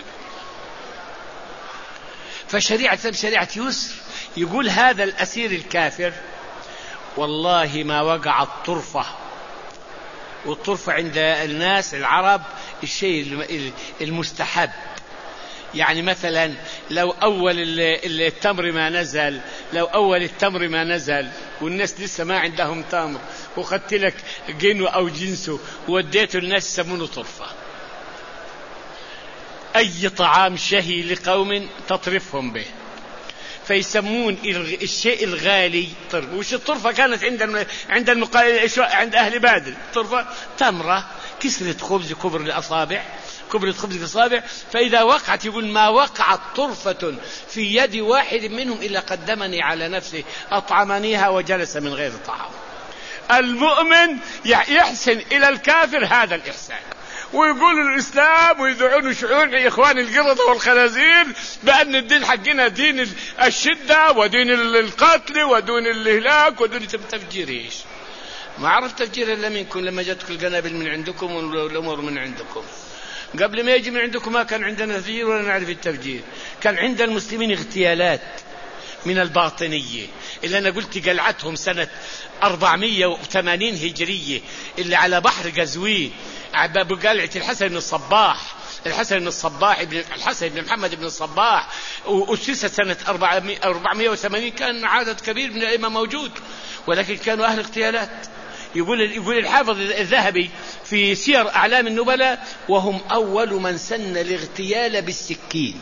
فشريعة شريعة يسر. يقول هذا الأسير الكافر والله ما وقعت طرفة، والطرفة عند الناس العرب الشيء المستحب. يعني مثلا لو أول التمر ما نزل، لو أول التمر ما نزل والناس لسه ما عندهم تمر، وخدت لك جنو أو جنسه ووديته الناس يسمونه طرفة. أي طعام شهي لقوم تطرفهم به، فيسمون الشيء الغالي طرف. وش الطرفة كانت عند عند المقا... عند أهل بادر؟ طرفة تمرة كسرة خبز كبر الأصابع، كبرة خبز الأصابع. فإذا وقعت يقول ما وقعت طرفة في يد واحد منهم إلا قدمني على نفسه أطعمنيها وجلس من غير طعام. المؤمن يحسن إلى الكافر هذا الإحسان، ويقولوا الإسلام ويدعون شعور إخوان القردة والخنازير بأن الدين حقنا دين الشدة ودين القتل ودين الهلاك ودين تفجير. إيش ما عرف تفجير إلا منكم لما جاتك القنابل من عندكم والأمور من عندكم. قبل ما يجي من عندكم ما كان عندنا تفجير ولا نعرف التفجير. كان عند المسلمين اغتيالات من الباطنية اللي أنا قلت قلعتهم سنة أربعمائة وثمانين هجرية اللي على بحر قزوين بقلعة الحسن بن الصباح. الحسن بن الصباح ابن الحسن بن محمد بن الصباح وأسست سنة أربعمائة وثمانين. كان عدد كبير من الأئمة موجود، ولكن كانوا أهل اغتيالات. يقول يقول الحافظ الذهبي في سير أعلام النبلاء وهم أول من سن الاغتيال بالسكين.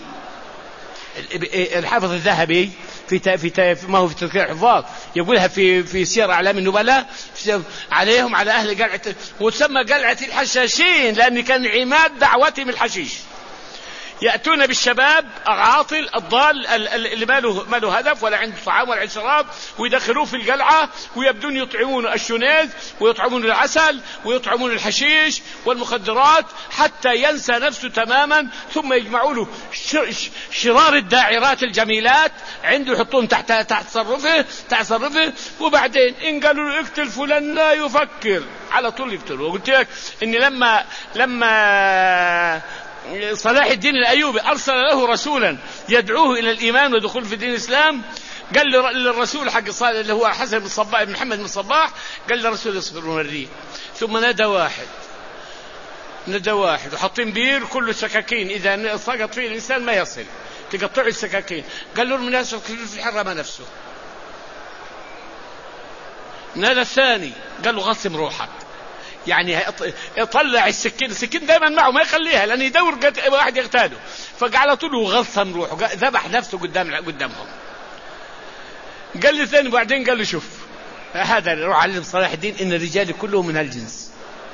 الحافظ الذهبي في في ما هو في تذكير الحفاظ يقولها في في سير أعلام النبلاء عليهم على أهل قلعة، وتسمى قلعة الحشاشين لأن كان عماد دعوتهم الحشيش. يأتون بالشباب العاطل الضال اللي ما له ما له هدف ولا عنده طعام ولا عنده شراب، ويدخلوه في القلعة ويبدون يطعمون الشنيز ويطعمون العسل ويطعمون الحشيش والمخدرات حتى ينسى نفسه تماما، ثم يجمعوا له شرار الداعرات الجميلات عنده يحطون تحت تحت تصرفه تحت تصرفه وبعدين إن قالوا له اقتل فلان لا يفكر على طول يقتله. وقلت لك إن لما لما صلاح الدين الأيوبي أرسل له رسولا يدعوه إلى الإيمان ودخول في دين الإسلام، قال للرسول حق صالح اللي هو حسن بن الصباح بن محمد بن الصباح، قال للرسول اصبر ونريه. ثم نادى واحد ندى واحد وحاطين بير كله سكاكين، إذا سقط فيه الإنسان ما يصل تقطع السكاكين. قال له الناس في الحرم نفسه. نادى الثاني قال له غصم روحك، يعني يطلع السكين، السكين دائما معه ما يخليها لأن يدور واحد يغتاله، فقال طول وغصم روحه، ذبح نفسه قدام قدامهم. قال لي ثاني بعدين قال له شوف هذا روح علم صلاح الدين إن الرجال كلهم من هالجنس،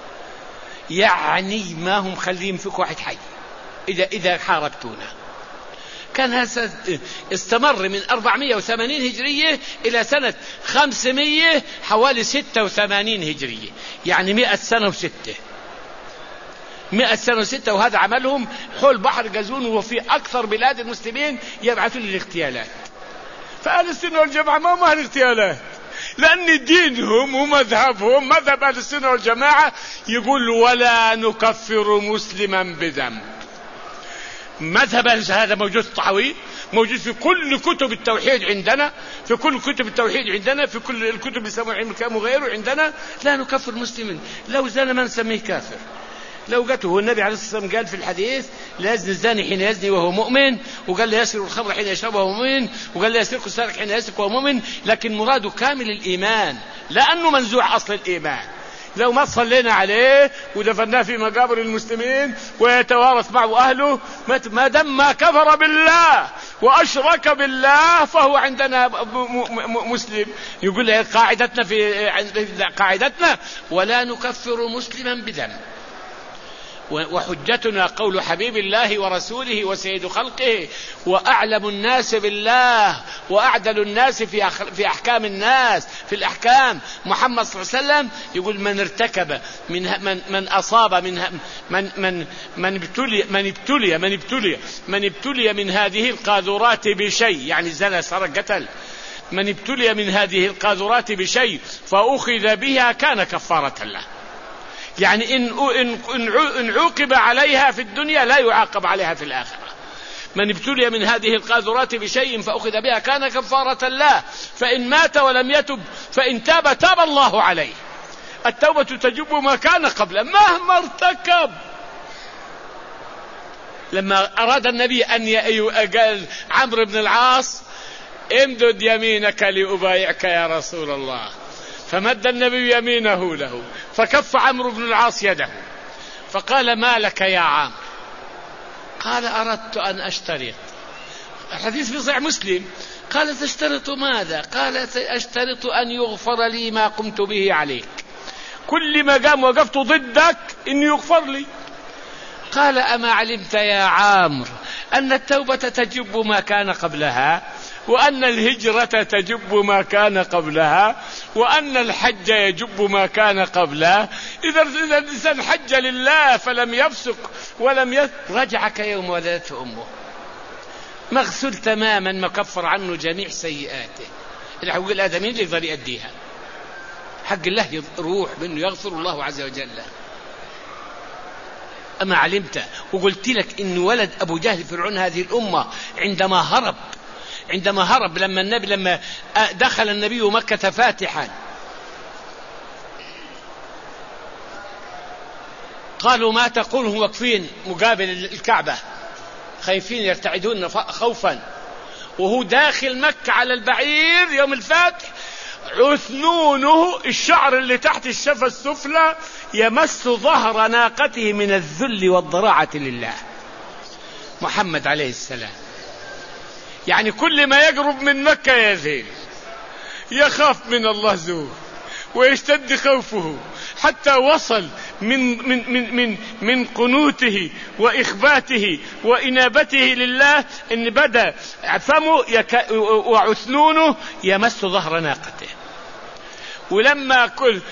يعني ما هم خليهم فيك واحد حي إذا إذا حاربتونا. كان هذا استمر من أربعمائة وثمانين هجرية إلى سنة خمسمائة حوالي ستة وثمانين هجرية، يعني مئة سنة وستة مئة سنة وستة. وهذا عملهم حول بحر قزوين، وفي أكثر بلاد المسلمين يبعثون للاغتيالات. فأهل السنة والجماعة ما هم أهل اغتيالات، لأن دينهم ومذهبهم مذهب أهل السنة والجماعة يقول ولا نكفر مسلما بذنب. مذهب هذا موجود الطحاوي، موجود في كل كتب التوحيد عندنا، في كل كتب التوحيد عندنا، في كل الكتب اللي يسموها علم الكلام وغيره عندنا. لا نكفر مسلما، لو زنى ما نسميه كافر. لو قتله النبي عليه الصلاة والسلام قال في الحديث لا يزني الزاني حين يزني وهو مؤمن، وقال لا يسرق الخمر حين يشرب وهو مؤمن، وقال لا يسرق السارق حين يسرق وهو مؤمن، لكن مراده كامل الإيمان لأنه منزوع أصل الإيمان. لو ما صلينا عليه ودفناه في مقابر المسلمين ويتوارث معه أهله ما دام ما كفر بالله وأشرك بالله فهو عندنا مسلم. يقول قاعدتنا في قاعدتنا ولا نكفر مسلما بذنب. وحجتنا قول حبيب الله ورسوله وسيد خلقه وأعلم الناس بالله وأعدل الناس في في أحكام الناس في الأحكام محمد صلى الله عليه وسلم. يقول من ارتكب من من من أصاب من من من من ابتلي من ابتلي من ابتلي من ابتلي من هذه القاذورات بشيء، يعني زنا سرق قتل، من ابتلي من هذه القاذورات بشيء فأخذ بها كان كفارة له. يعني إن إن عوقب عليها في الدنيا لا يعاقب عليها في الآخرة. من ابتلي من هذه القاذورات بشيء فأخذ بها كان كفارة له، فإن مات ولم يتب فإن تاب تاب الله عليه. التوبة تجب ما كان قبل مهما ارتكب. لما أراد النبي أن قال عمرو بن العاص امدد يمينك لأبايعك يا رسول الله، فمد النبي يمينه له فكف عمرو بن العاص يده فقال ما لك يا عمرو؟ قال أردت أن أشترط. الحديث في صحيح مسلم. قال تشترط ماذا؟ قال أشترط أن يغفر لي ما قمت به عليك، كل ما قام وقفت ضدك إن يغفر لي. قال أما علمت يا عمرو أن التوبة تجب ما كان قبلها، وأن الهجرة تجب ما كان قبلها، وأن الحج يجب ما كان قبله. إذا الإنسان حج لله فلم يفسق ولم يفسق رجع كيوم ولدته أمه مغسول تماما مكفر عنه جميع سيئاته. الحقوق الآدمية اللي يقدر يؤديها حق الله يروح منه يغفر الله عز وجل. أما علمت وقلت لك إن ولد أبو جهل فرعون هذه الأمة عندما هرب عندما هرب لما النبي لما دخل النبي مكة فاتحا قالوا ما تقول هو واقفين مقابل الكعبة خايفين يرتعدون خوفا، وهو داخل مكة على البعير يوم الفتح عثنونه الشعر اللي تحت الشفة السفلى يمس ظهر ناقته من الذل والضراعة لله محمد عليه السلام. يعني كل ما يقرب من مكة يذهل يخاف من الله زور ويشتد خوفه، حتى وصل من من من من من قنوته وإخباته وإنابته لله إن بدأ فمه يك وعثنونه يمس ظهر ناقته. ولما كل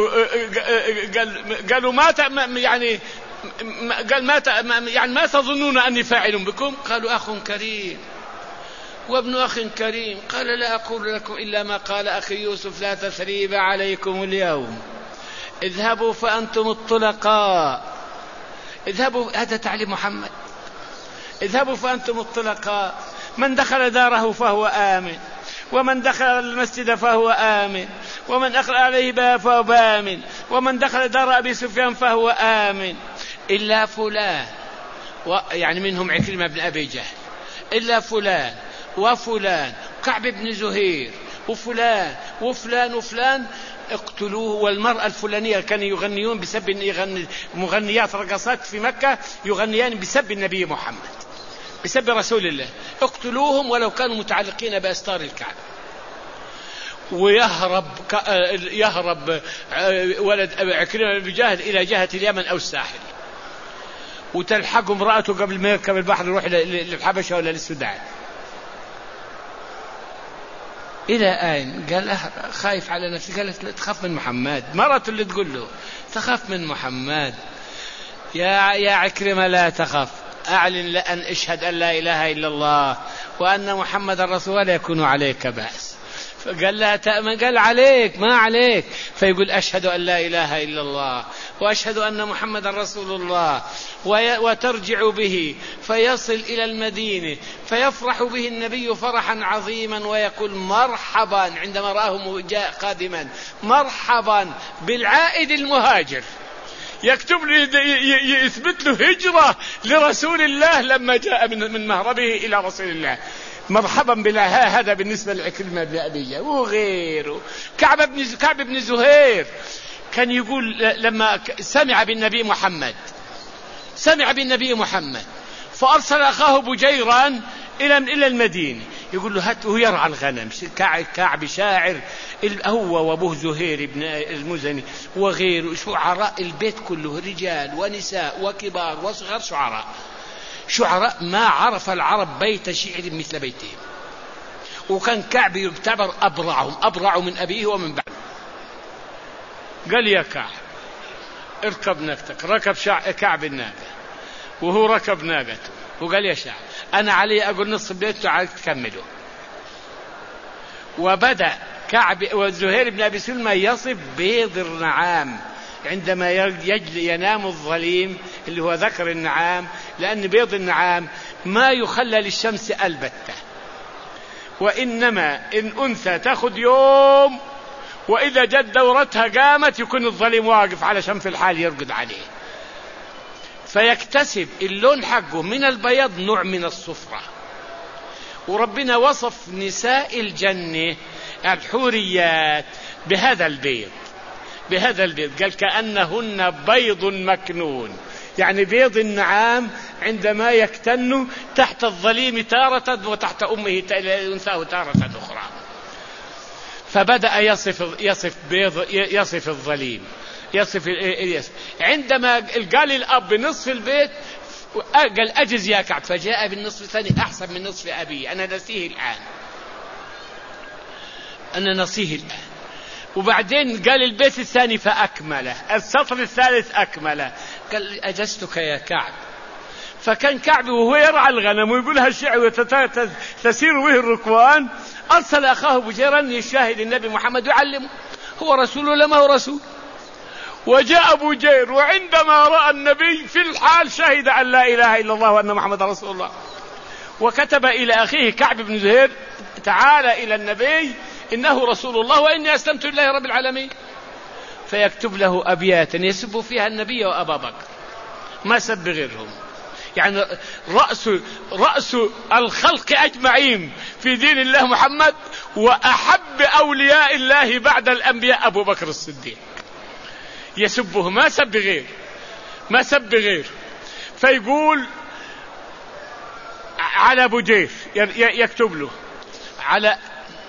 قالوا ما يعني قال ما يعني ما تظنون أني فاعل بكم؟ قالوا أخ كريم وابن أخ كريم. قال لا أقول لكم إلا ما قال أخي يوسف لا تثريب عليكم اليوم اذهبوا فأنتم الطلقاء اذهبوا، هذا تعليم محمد، اذهبوا فأنتم الطلقاء، من دخل داره فهو آمن، ومن دخل المسجد فهو آمن، ومن أخلى عليه باب فهو آمن، ومن دخل دار أبي سفيان فهو آمن إلا فلان، يعني منهم عكرمة بن أبي جهل، إلا فلان وفلان كعب بن زهير وفلان وفلان وفلان اقتلوه. والمرأة الفلانية كانوا يغنيون بسب يغني مغنيات رقصات في مكة يغنيان بسب النبي محمد، بسب رسول الله، اقتلوهم ولو كانوا متعلقين بأستار الكعبة. ويهرب يهرب ولد عكرمة بن جهل إلى جهة اليمن أو الساحل، وتلحق امرأته قبل ما يركب البحر يروح للحبشة ولا للسودان. إلى أين؟ قال خايف على نفسه، قالت لا تخاف من محمد، مرته اللي تقول له تخاف من محمد. يا يا عكرمة لا تخف، أعلن لأن أشهد أن لا إله إلا الله وأن محمد رسول ولا يكون عليك بأس. فقال لها تأمن، قال عليك ما عليك، فيقول أشهد أن لا إله إلا الله وأشهد أن محمد رسول الله، وترجع به فيصل إلى المدينة فيفرح به النبي فرحا عظيما ويقول مرحبا عندما رآه جاء قادما، مرحبا بالعائد المهاجر، يكتب لي يثبت له هجرة لرسول الله لما جاء من مهربه إلى رسول الله، مرحبا بالله. هذا بالنسبة لعكرمة بن أبي جهل. وغيره كعب بن كعب بن زهير كان يقول لما سمع بالنبي محمد سمع بالنبي محمد فأرسل أخاه بجيرا إلى إلى المدينة، يقول له هات، وهو يرعى الغنم. كعب شاعر هو وأبوه زهير بن المزني وغيره شعراء البيت كله، رجال ونساء وكبار وصغار، شعراء شعراء ما عرف العرب بيت شعر مثل بيتهم. وكان كعب يعتبر أبرعهم، أبرع من أبيه ومن بعده. قال يا كعب اركب ناقتك، ركب كعب الناقة وهو ركب ناقته، وقال يا شعب أنا علي أقول نصف البيت تعال تكمله. وبدأ كعب وزهير بن أبي سلمى يصف بيض النعام عندما يجل ينام الظليم اللي هو ذكر النعام، لأن بيض النعام ما يخلى للشمس البتة، وإنما إن أنثى تأخذ يوم وإذا جت دورتها قامت يكون الظليم واقف على شنف الحال يرقد عليه، فيكتسب اللون حقه من البيض نوع من الصفرة. وربنا وصف نساء الجنة الحوريات بهذا البيض، بهذا البيض قال كأنهن بيض مكنون، يعني بيض النعام عندما يكتن تحت الظليم تارة وتحت أمه أنثاه تارة أخرى. فبدأ يصف يصف بيض يصف الظليم، يصف يصف. عندما قال الأب نصف البيت قال أجز يا كعب، فجاء بالنصف الثاني أحسن من نصف أبي، أنا نسيه الآن، أنا نسيه الآن. وبعدين قال البيت الثاني فأكمله، السطر الثالث أكمله، قال أجزتك يا كعب. فكان كعب وهو يرعى الغنم ويقول هالشعر وتسير به الركبان، أرسل أخاه بجيرا يشاهد النبي محمد ويعلمه هو رسول ولا ما هو رسول. وجاء أبو جير وعندما رأى النبي في الحال شهد أن لا إله إلا الله وأن محمد رسول الله، وكتب إلى أخيه كعب بن زهير تعال إلى النبي إنه رسول الله وإني أسلمت لله رب العالمين، فيكتب له أبياتا يسب فيها النبي وأبا بكر، ما سب غيرهم. يعني رأس, رأس الخلق أجمعين في دين الله محمد، وأحب أولياء الله بعد الأنبياء أبو بكر الصديق، يسبه ما سب غير ما سب غير. فيقول على أبو جير يكتب له على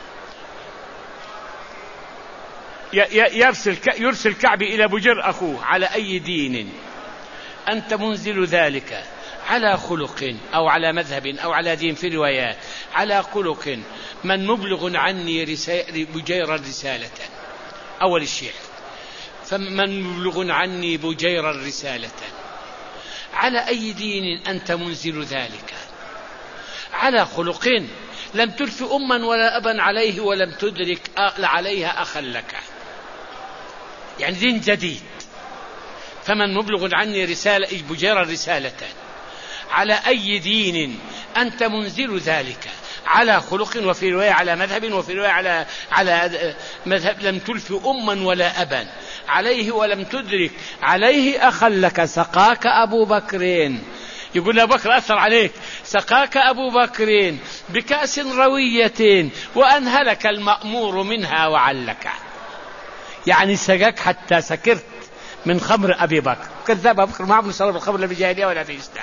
يرسل يرسل كعب إلى أبو جير أخوه على أي دين أنت منزل ذلك، على خلق أو على مذهب أو على دين، في روايات على خلق من مبلغ عني بجير رسالة، أول الشيخ فمن مبلغ عني بجير رسالة، على أي دين أنت منزل ذلك، على خلق لم تلف أما ولا أبا عليه ولم تدرك عليها أخا لك، يعني دين جديد. فمن مبلغ عني رسالة بجير الرسالة على أي دين أنت منزل ذلك، على خلق، وفي رواية على مذهب، وفي رواية على على مذهب لم تلف أما ولا أبا عليه ولم تدرك عليه أخا لك سقاك أبو بكر. يقول أبو بكر أثر عليك، سقاك أبو بكر بكأس روية وأنهلك المأمور منها وعلك، يعني سقاك حتى سكرت من خمر أبي بكر. كذاب أبو بكر ما عمره شرب الخمر لا في الجاهلية ولا في الإسلام.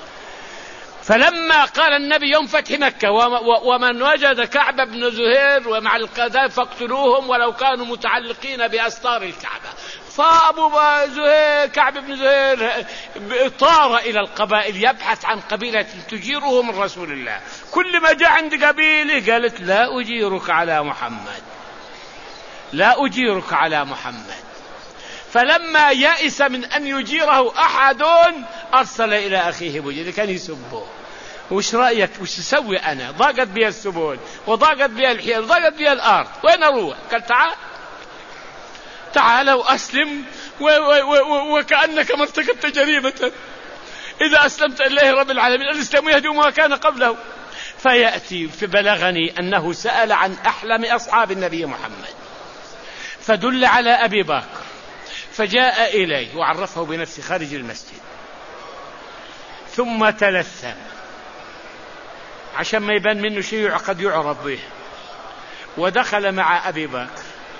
فلما قال النبي يوم فتح مكة ومن وجد كعب بن زهير ومع القذائف فاقتلوهم ولو كانوا متعلقين بأستار الكعبة، فأبو زهير كعب بن زهير طار إلى القبائل يبحث عن قبيلة تجيره من رسول الله. كل ما جاء عند قبيلة قالت لا أجيرك على محمد، لا أجيرك على محمد. فلما يأس من أن يجيره أحد أرسل إلى أخيه بجير كان يسبه، وش رأيك وش سوي أنا؟ ضاقت بي السبل وضاقت بي الحيل وضاقت بي الأرض، وين أروح؟ قال تعال تعال وأسلم وكأنك ما ارتكبت جريمة، إذا أسلمت إليه رب العالمين الإسلام يهدم ما كان قبله. فيأتي فبلغني أنه سأل عن أحلم أصحاب النبي محمد فدل على أبي بكر، فجاء إليه وعرفه بنفسه خارج المسجد، ثم تلثم عشان ما يبان منه شيء قد يعرض به، ودخل مع أبي بكر.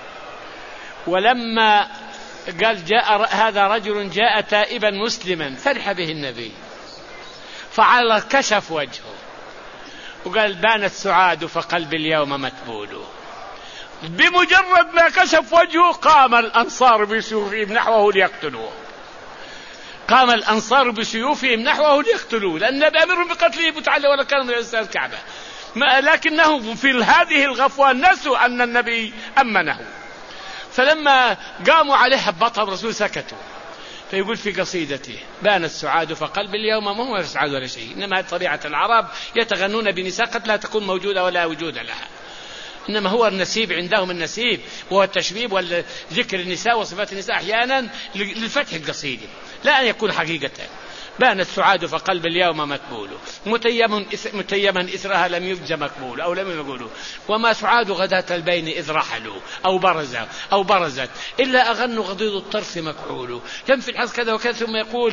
ولما قال جاء هذا رجل جاء تائبا مسلما فرح به النبي، فعلى كشف وجهه وقال بانت سعاد فقلب اليوم متبول. بمجرد ما كشف وجهه قام الأنصار بسيوفهم نحوه ليقتلوه، قام الأنصار بسيوفهم نحوه ليقتلوه، لأن النبي أمرهم بقتله متعلى ولا كان من أنصار الكعبة، لكنهم في هذه الغفوة نسوا أن النبي أمنه. فلما قاموا عليه هبطها الرسول سكتوا. فيقول في قصيدته بان السعاد فقلب اليوم ما هو يسعد ولا شيء، إنما طبيعة العرب يتغنون بنساء قد لا تكون موجودة ولا وجود لها، إنما هو النسيب عندهم، النسيب وهو التشبيب وذكر النساء وصفات النساء أحيانا للفتح القصيدة لا أن يكون حقيقة. بان السعاد فقلب اليوم متبول متيما متيما إثرها لم يفج مقبول أو لم يقولوا وما سعاد غداة البين إذ رحلوا أو برزوا أو برزت إلا أغن غضيض الطرف مكحول ينفي الحظ كذا وكذا. ثم يقول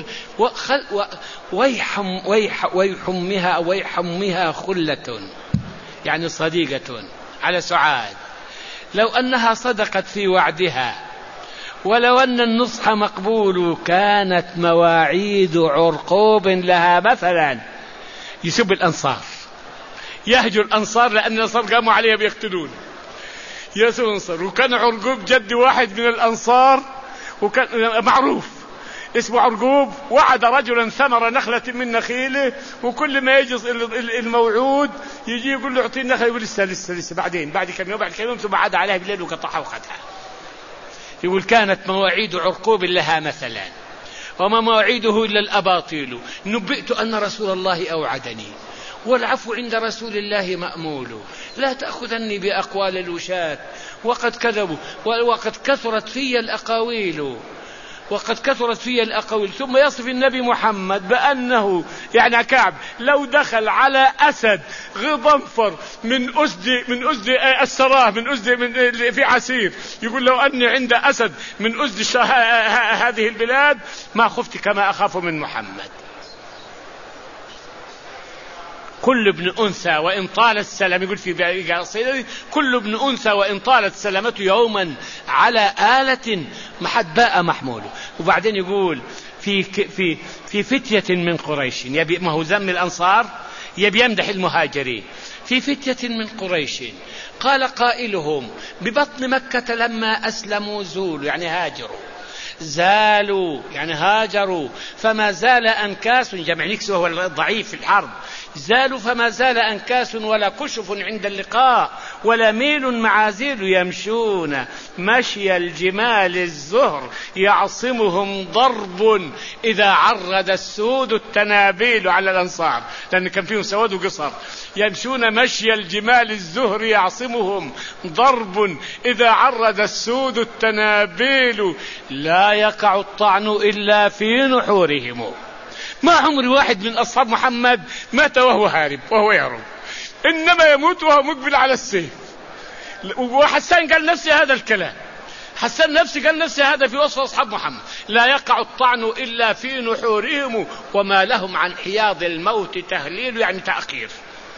ويحم ويح ويحمها ويحمها خلة يعني صديقة على سعاد لو أنها صدقت في وعدها ولو أن النصح مقبول كانت مواعيد عرقوب لها مثلا. يسب الأنصار يهجر الأنصار لأن الأنصار قاموا عليها بيقتلون يسب الأنصار. وكان عرقوب جد واحد من الأنصار وكان معروف اسمه عرقوب وعد رجلا ثمر نخلة من نخيله وكل ما يجي الموعود يجي يقول له اعطيني نخلة يقول لسه لسه لسه بعدين بعد كم يوم بعد كم يوم ثم عاد عليها بالليل وقطعها وخدها. يقول كانت مواعيد عرقوب لها مثلا وما مواعيده إلا الأباطيل. نبئت أن رسول الله أوعدني والعفو عند رسول الله مأمول لا تأخذني بأقوال الوشاة وقد كذبوا وقد كثرت في الأقاويل وقد كثرت فيه الأقاويل. ثم يصف النبي محمد بأنه يعني كعب لو دخل على أسد غضنفر من أسد من أسد السراه من أسد من في عسير يقول لو أني عند أسد من أسد هذه البلاد ما خفت كما أخاف من محمد. كل ابن أنثى وإن طالت السلام يقول في قصيدة كل ابن أنثى وإن طالت سلامته يوما على آلة محدباء محموله. وبعدين يقول في في في فتية من قريش يبي ما هو ذم الأنصار يبي يمدح المهاجرين. في فتية من قريش قال قائلهم ببطن مكة لما أسلموا زولوا يعني هاجروا زالوا يعني هاجروا فما زال أنكاس جمع نكس وهو الضعيف في الحرب زالوا فما زال أنكاس ولا كشف عند اللقاء ولا ميل معازيل يمشون مشي الجمال الزهر يعصمهم ضرب إذا عرض السود التنابيل على الأنصار، لأن كان فيهم سواد وقصر. يمشون مشي الجمال الزهر يعصمهم ضرب إذا عرض السود التنابيل لا يقع الطعن إلا في نحورهم. ما عمر واحد من أصحاب محمد مات وهو هارب وهو يهرب، إنما يموت وهو مقبل على السيف. وحسان قال نفسي هذا الكلام، حسان نفسي قال نفسي هذا في وصف أصحاب محمد، لا يقع الطعن إلا في نحورهم وما لهم عن حياض الموت تهليل، يعني تأخير.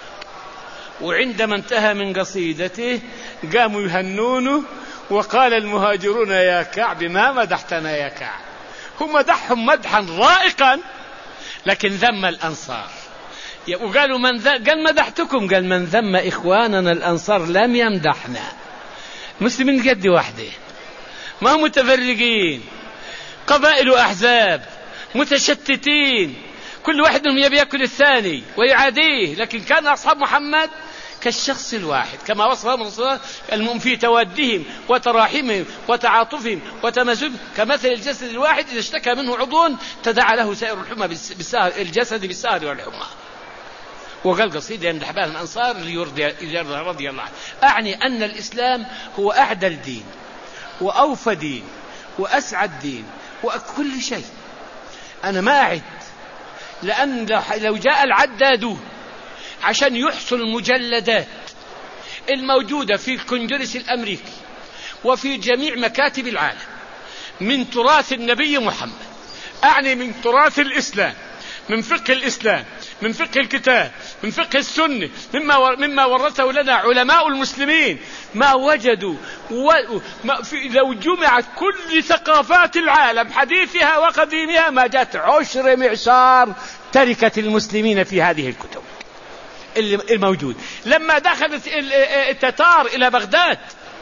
وعندما انتهى من قصيدته قاموا يهنونه، وقال المهاجرون يا كعب ما مدحتنا يا كعب. هم مدحهم مدحا رائقا، لكن ذم الأنصار. وقالوا من ذ... قال مدحتكم، قال من ذم إخواننا الأنصار لم يمدحنا. مسلمين قد واحدة، ما هم متفرقين، قبائل وأحزاب متشتتين، كل واحد منهم يبي يأكل الثاني ويعاديه. لكن كان أصحاب محمد كالشخص الواحد، كما وصفهم الرسول المؤمن في توادهم وتراحمهم وتعاطفهم وتمازجهم كمثل الجسد الواحد إذا اشتكى منه عضو تداعى له سائر الحمى بالسهر الجسد بالسهر والحمى. وقال قصيدة يمدح بها الأنصار ليرضي رضي الله عنه. أعني أن الإسلام هو أعدل دين وأوفى دين وأسعد دين وكل شيء. أنا ما أعد، لأن لو جاء العدادون عشان يحصل المجلدات الموجودة في الكونجرس الأمريكي وفي جميع مكاتب العالم من تراث النبي محمد، أعني من تراث الإسلام، من فقه الإسلام، من فقه الكتاب، من فقه السنة، مما مما ورثه لنا علماء المسلمين، ما وجدوا وما في لو جمعت كل ثقافات العالم حديثها وقديمها ما جاءت عشر معشار تركة المسلمين في هذه الكتب الموجود. لما دخلت التتار إلى بغداد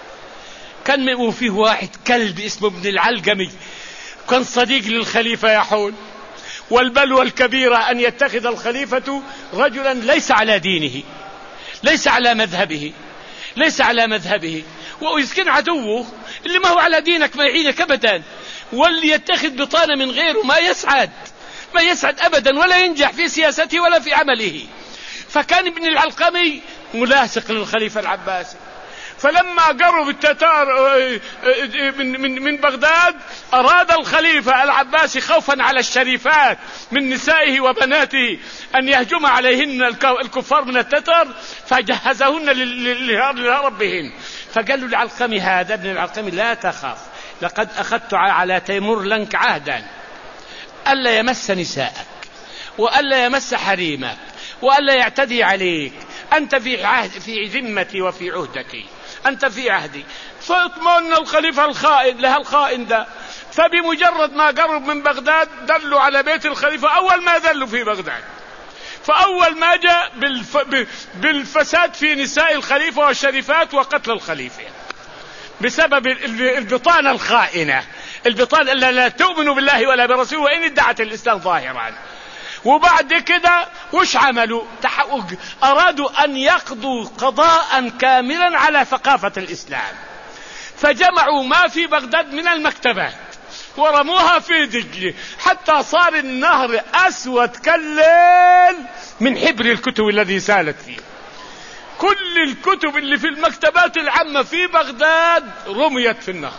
كان فيه واحد كلب اسمه ابن العلقمي، كان صديق للخليفة يحول، والبلوى الكبيرة أن يتخذ الخليفة رجلا ليس على دينه، ليس على مذهبه، ليس على مذهبه، ويسكن عدوه اللي ما هو على دينك ما يعينك أبدا، واللي يتخذ بطانة من غيره ما يسعد، ما يسعد أبدا ولا ينجح في سياسته ولا في عمله. فكان ابن العلقمي ملاصق للخليفة العباسي. فلما قرب التتار من, من, من بغداد أراد الخليفة العباسي خوفا على الشريفات من نسائه وبناته أن يهجم عليهن الكفار من التتار، فجهزهن للهرب بهن. فقال له العلقمي هذا ابن العلقمي لا تخاف، لقد أخذت على تيمور لنك عهدا ألا يمس نساءك وألا يمس حريمك وألا يعتدي عليك، أنت في عهد في ذمتي وفي عهدتي، أنت في عهدي. فاطمئن الخليفة الخائن لها الخائن ده. فبمجرد ما قرب من بغداد دلوا على بيت الخليفة، أول ما دلوا في بغداد، فأول ما جاء بالف... بالفساد في نساء الخليفة والشريفات وقتل الخليفة بسبب البطانة الخائنة، البطانة اللي لا تؤمن بالله ولا برسوله وإن ادعت الإسلام ظاهرا. وبعد كده وش عملوا؟ أرادوا أن يقضوا قضاء كاملا على ثقافة الإسلام، فجمعوا ما في بغداد من المكتبات ورموها في دجلة حتى صار النهر أسود كالليل من حبر الكتب الذي سالت فيه. كل الكتب اللي في المكتبات العامة في بغداد رميت في النهر.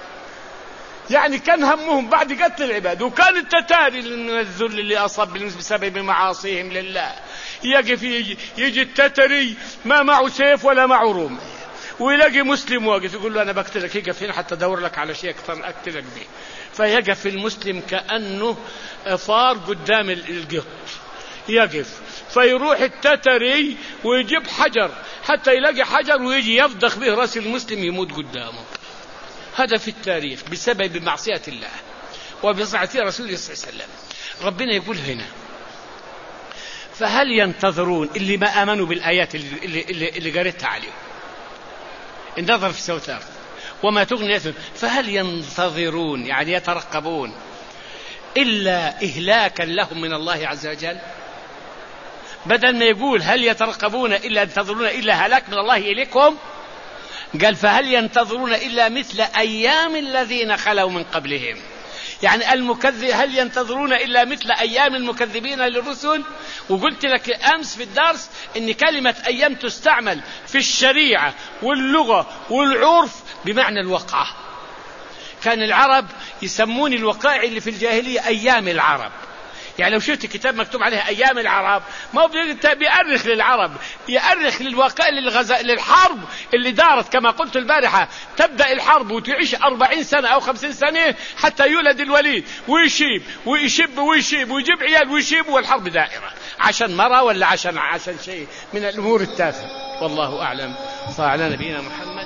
يعني كان همهم بعد قتل العباد. وكان التتاري من الذل اللي أصاب بسبب معاصيهم لله، يقف يجي, يجي التتري ما معه سيف ولا معه روم، ويلاقي مسلم واقف يقول له أنا بقتلك، يقف هنا حتى أدور لك على شيء أكثر أقتلك به. فيقف المسلم كأنه فار قدام القط، يقف فيروح التتري ويجيب حجر حتى يلاقي حجر ويجي يفضخ به رأس المسلم يموت قدامه. هذا في التاريخ بسبب معصية الله وبمعصية رسوله صلى الله عليه وسلم. ربنا يقول هنا فهل ينتظرون اللي ما آمنوا بالآيات اللي, اللي, اللي قريتها عليهم، النظر في سوتار وما تغني أثم، فهل ينتظرون يعني يترقبون إلا إهلاكا لهم من الله عز وجل؟ بدل ما يقول هل يترقبون إلا ينتظرون إلا هلاك من الله إليكم، قال فهل ينتظرون إلا مثل أيام الذين خلوا من قبلهم. يعني المكذب هل ينتظرون إلا مثل أيام المكذبين للرسل. وقلت لك أمس في الدرس إن كلمة أيام تستعمل في الشريعة واللغة والعرف بمعنى الوقعة. كان العرب يسمون الوقائع اللي في الجاهلية أيام العرب. يعني لو شفت كتاب مكتوب عليه أيام العرب ما هو بيأرخ للعرب، يأرخ للوقائع للغزاء للحرب اللي دارت. كما قلت البارحة تبدأ الحرب وتعيش أربعين سنة أو خمسين سنة حتى يولد الوليد ويشيب ويشب ويشيب ويجيب عيال ويشيب والحرب دائرة، عشان مرة ولا عشان عشان شيء من الأمور التافهة. والله أعلم. صلى على نبينا محمد.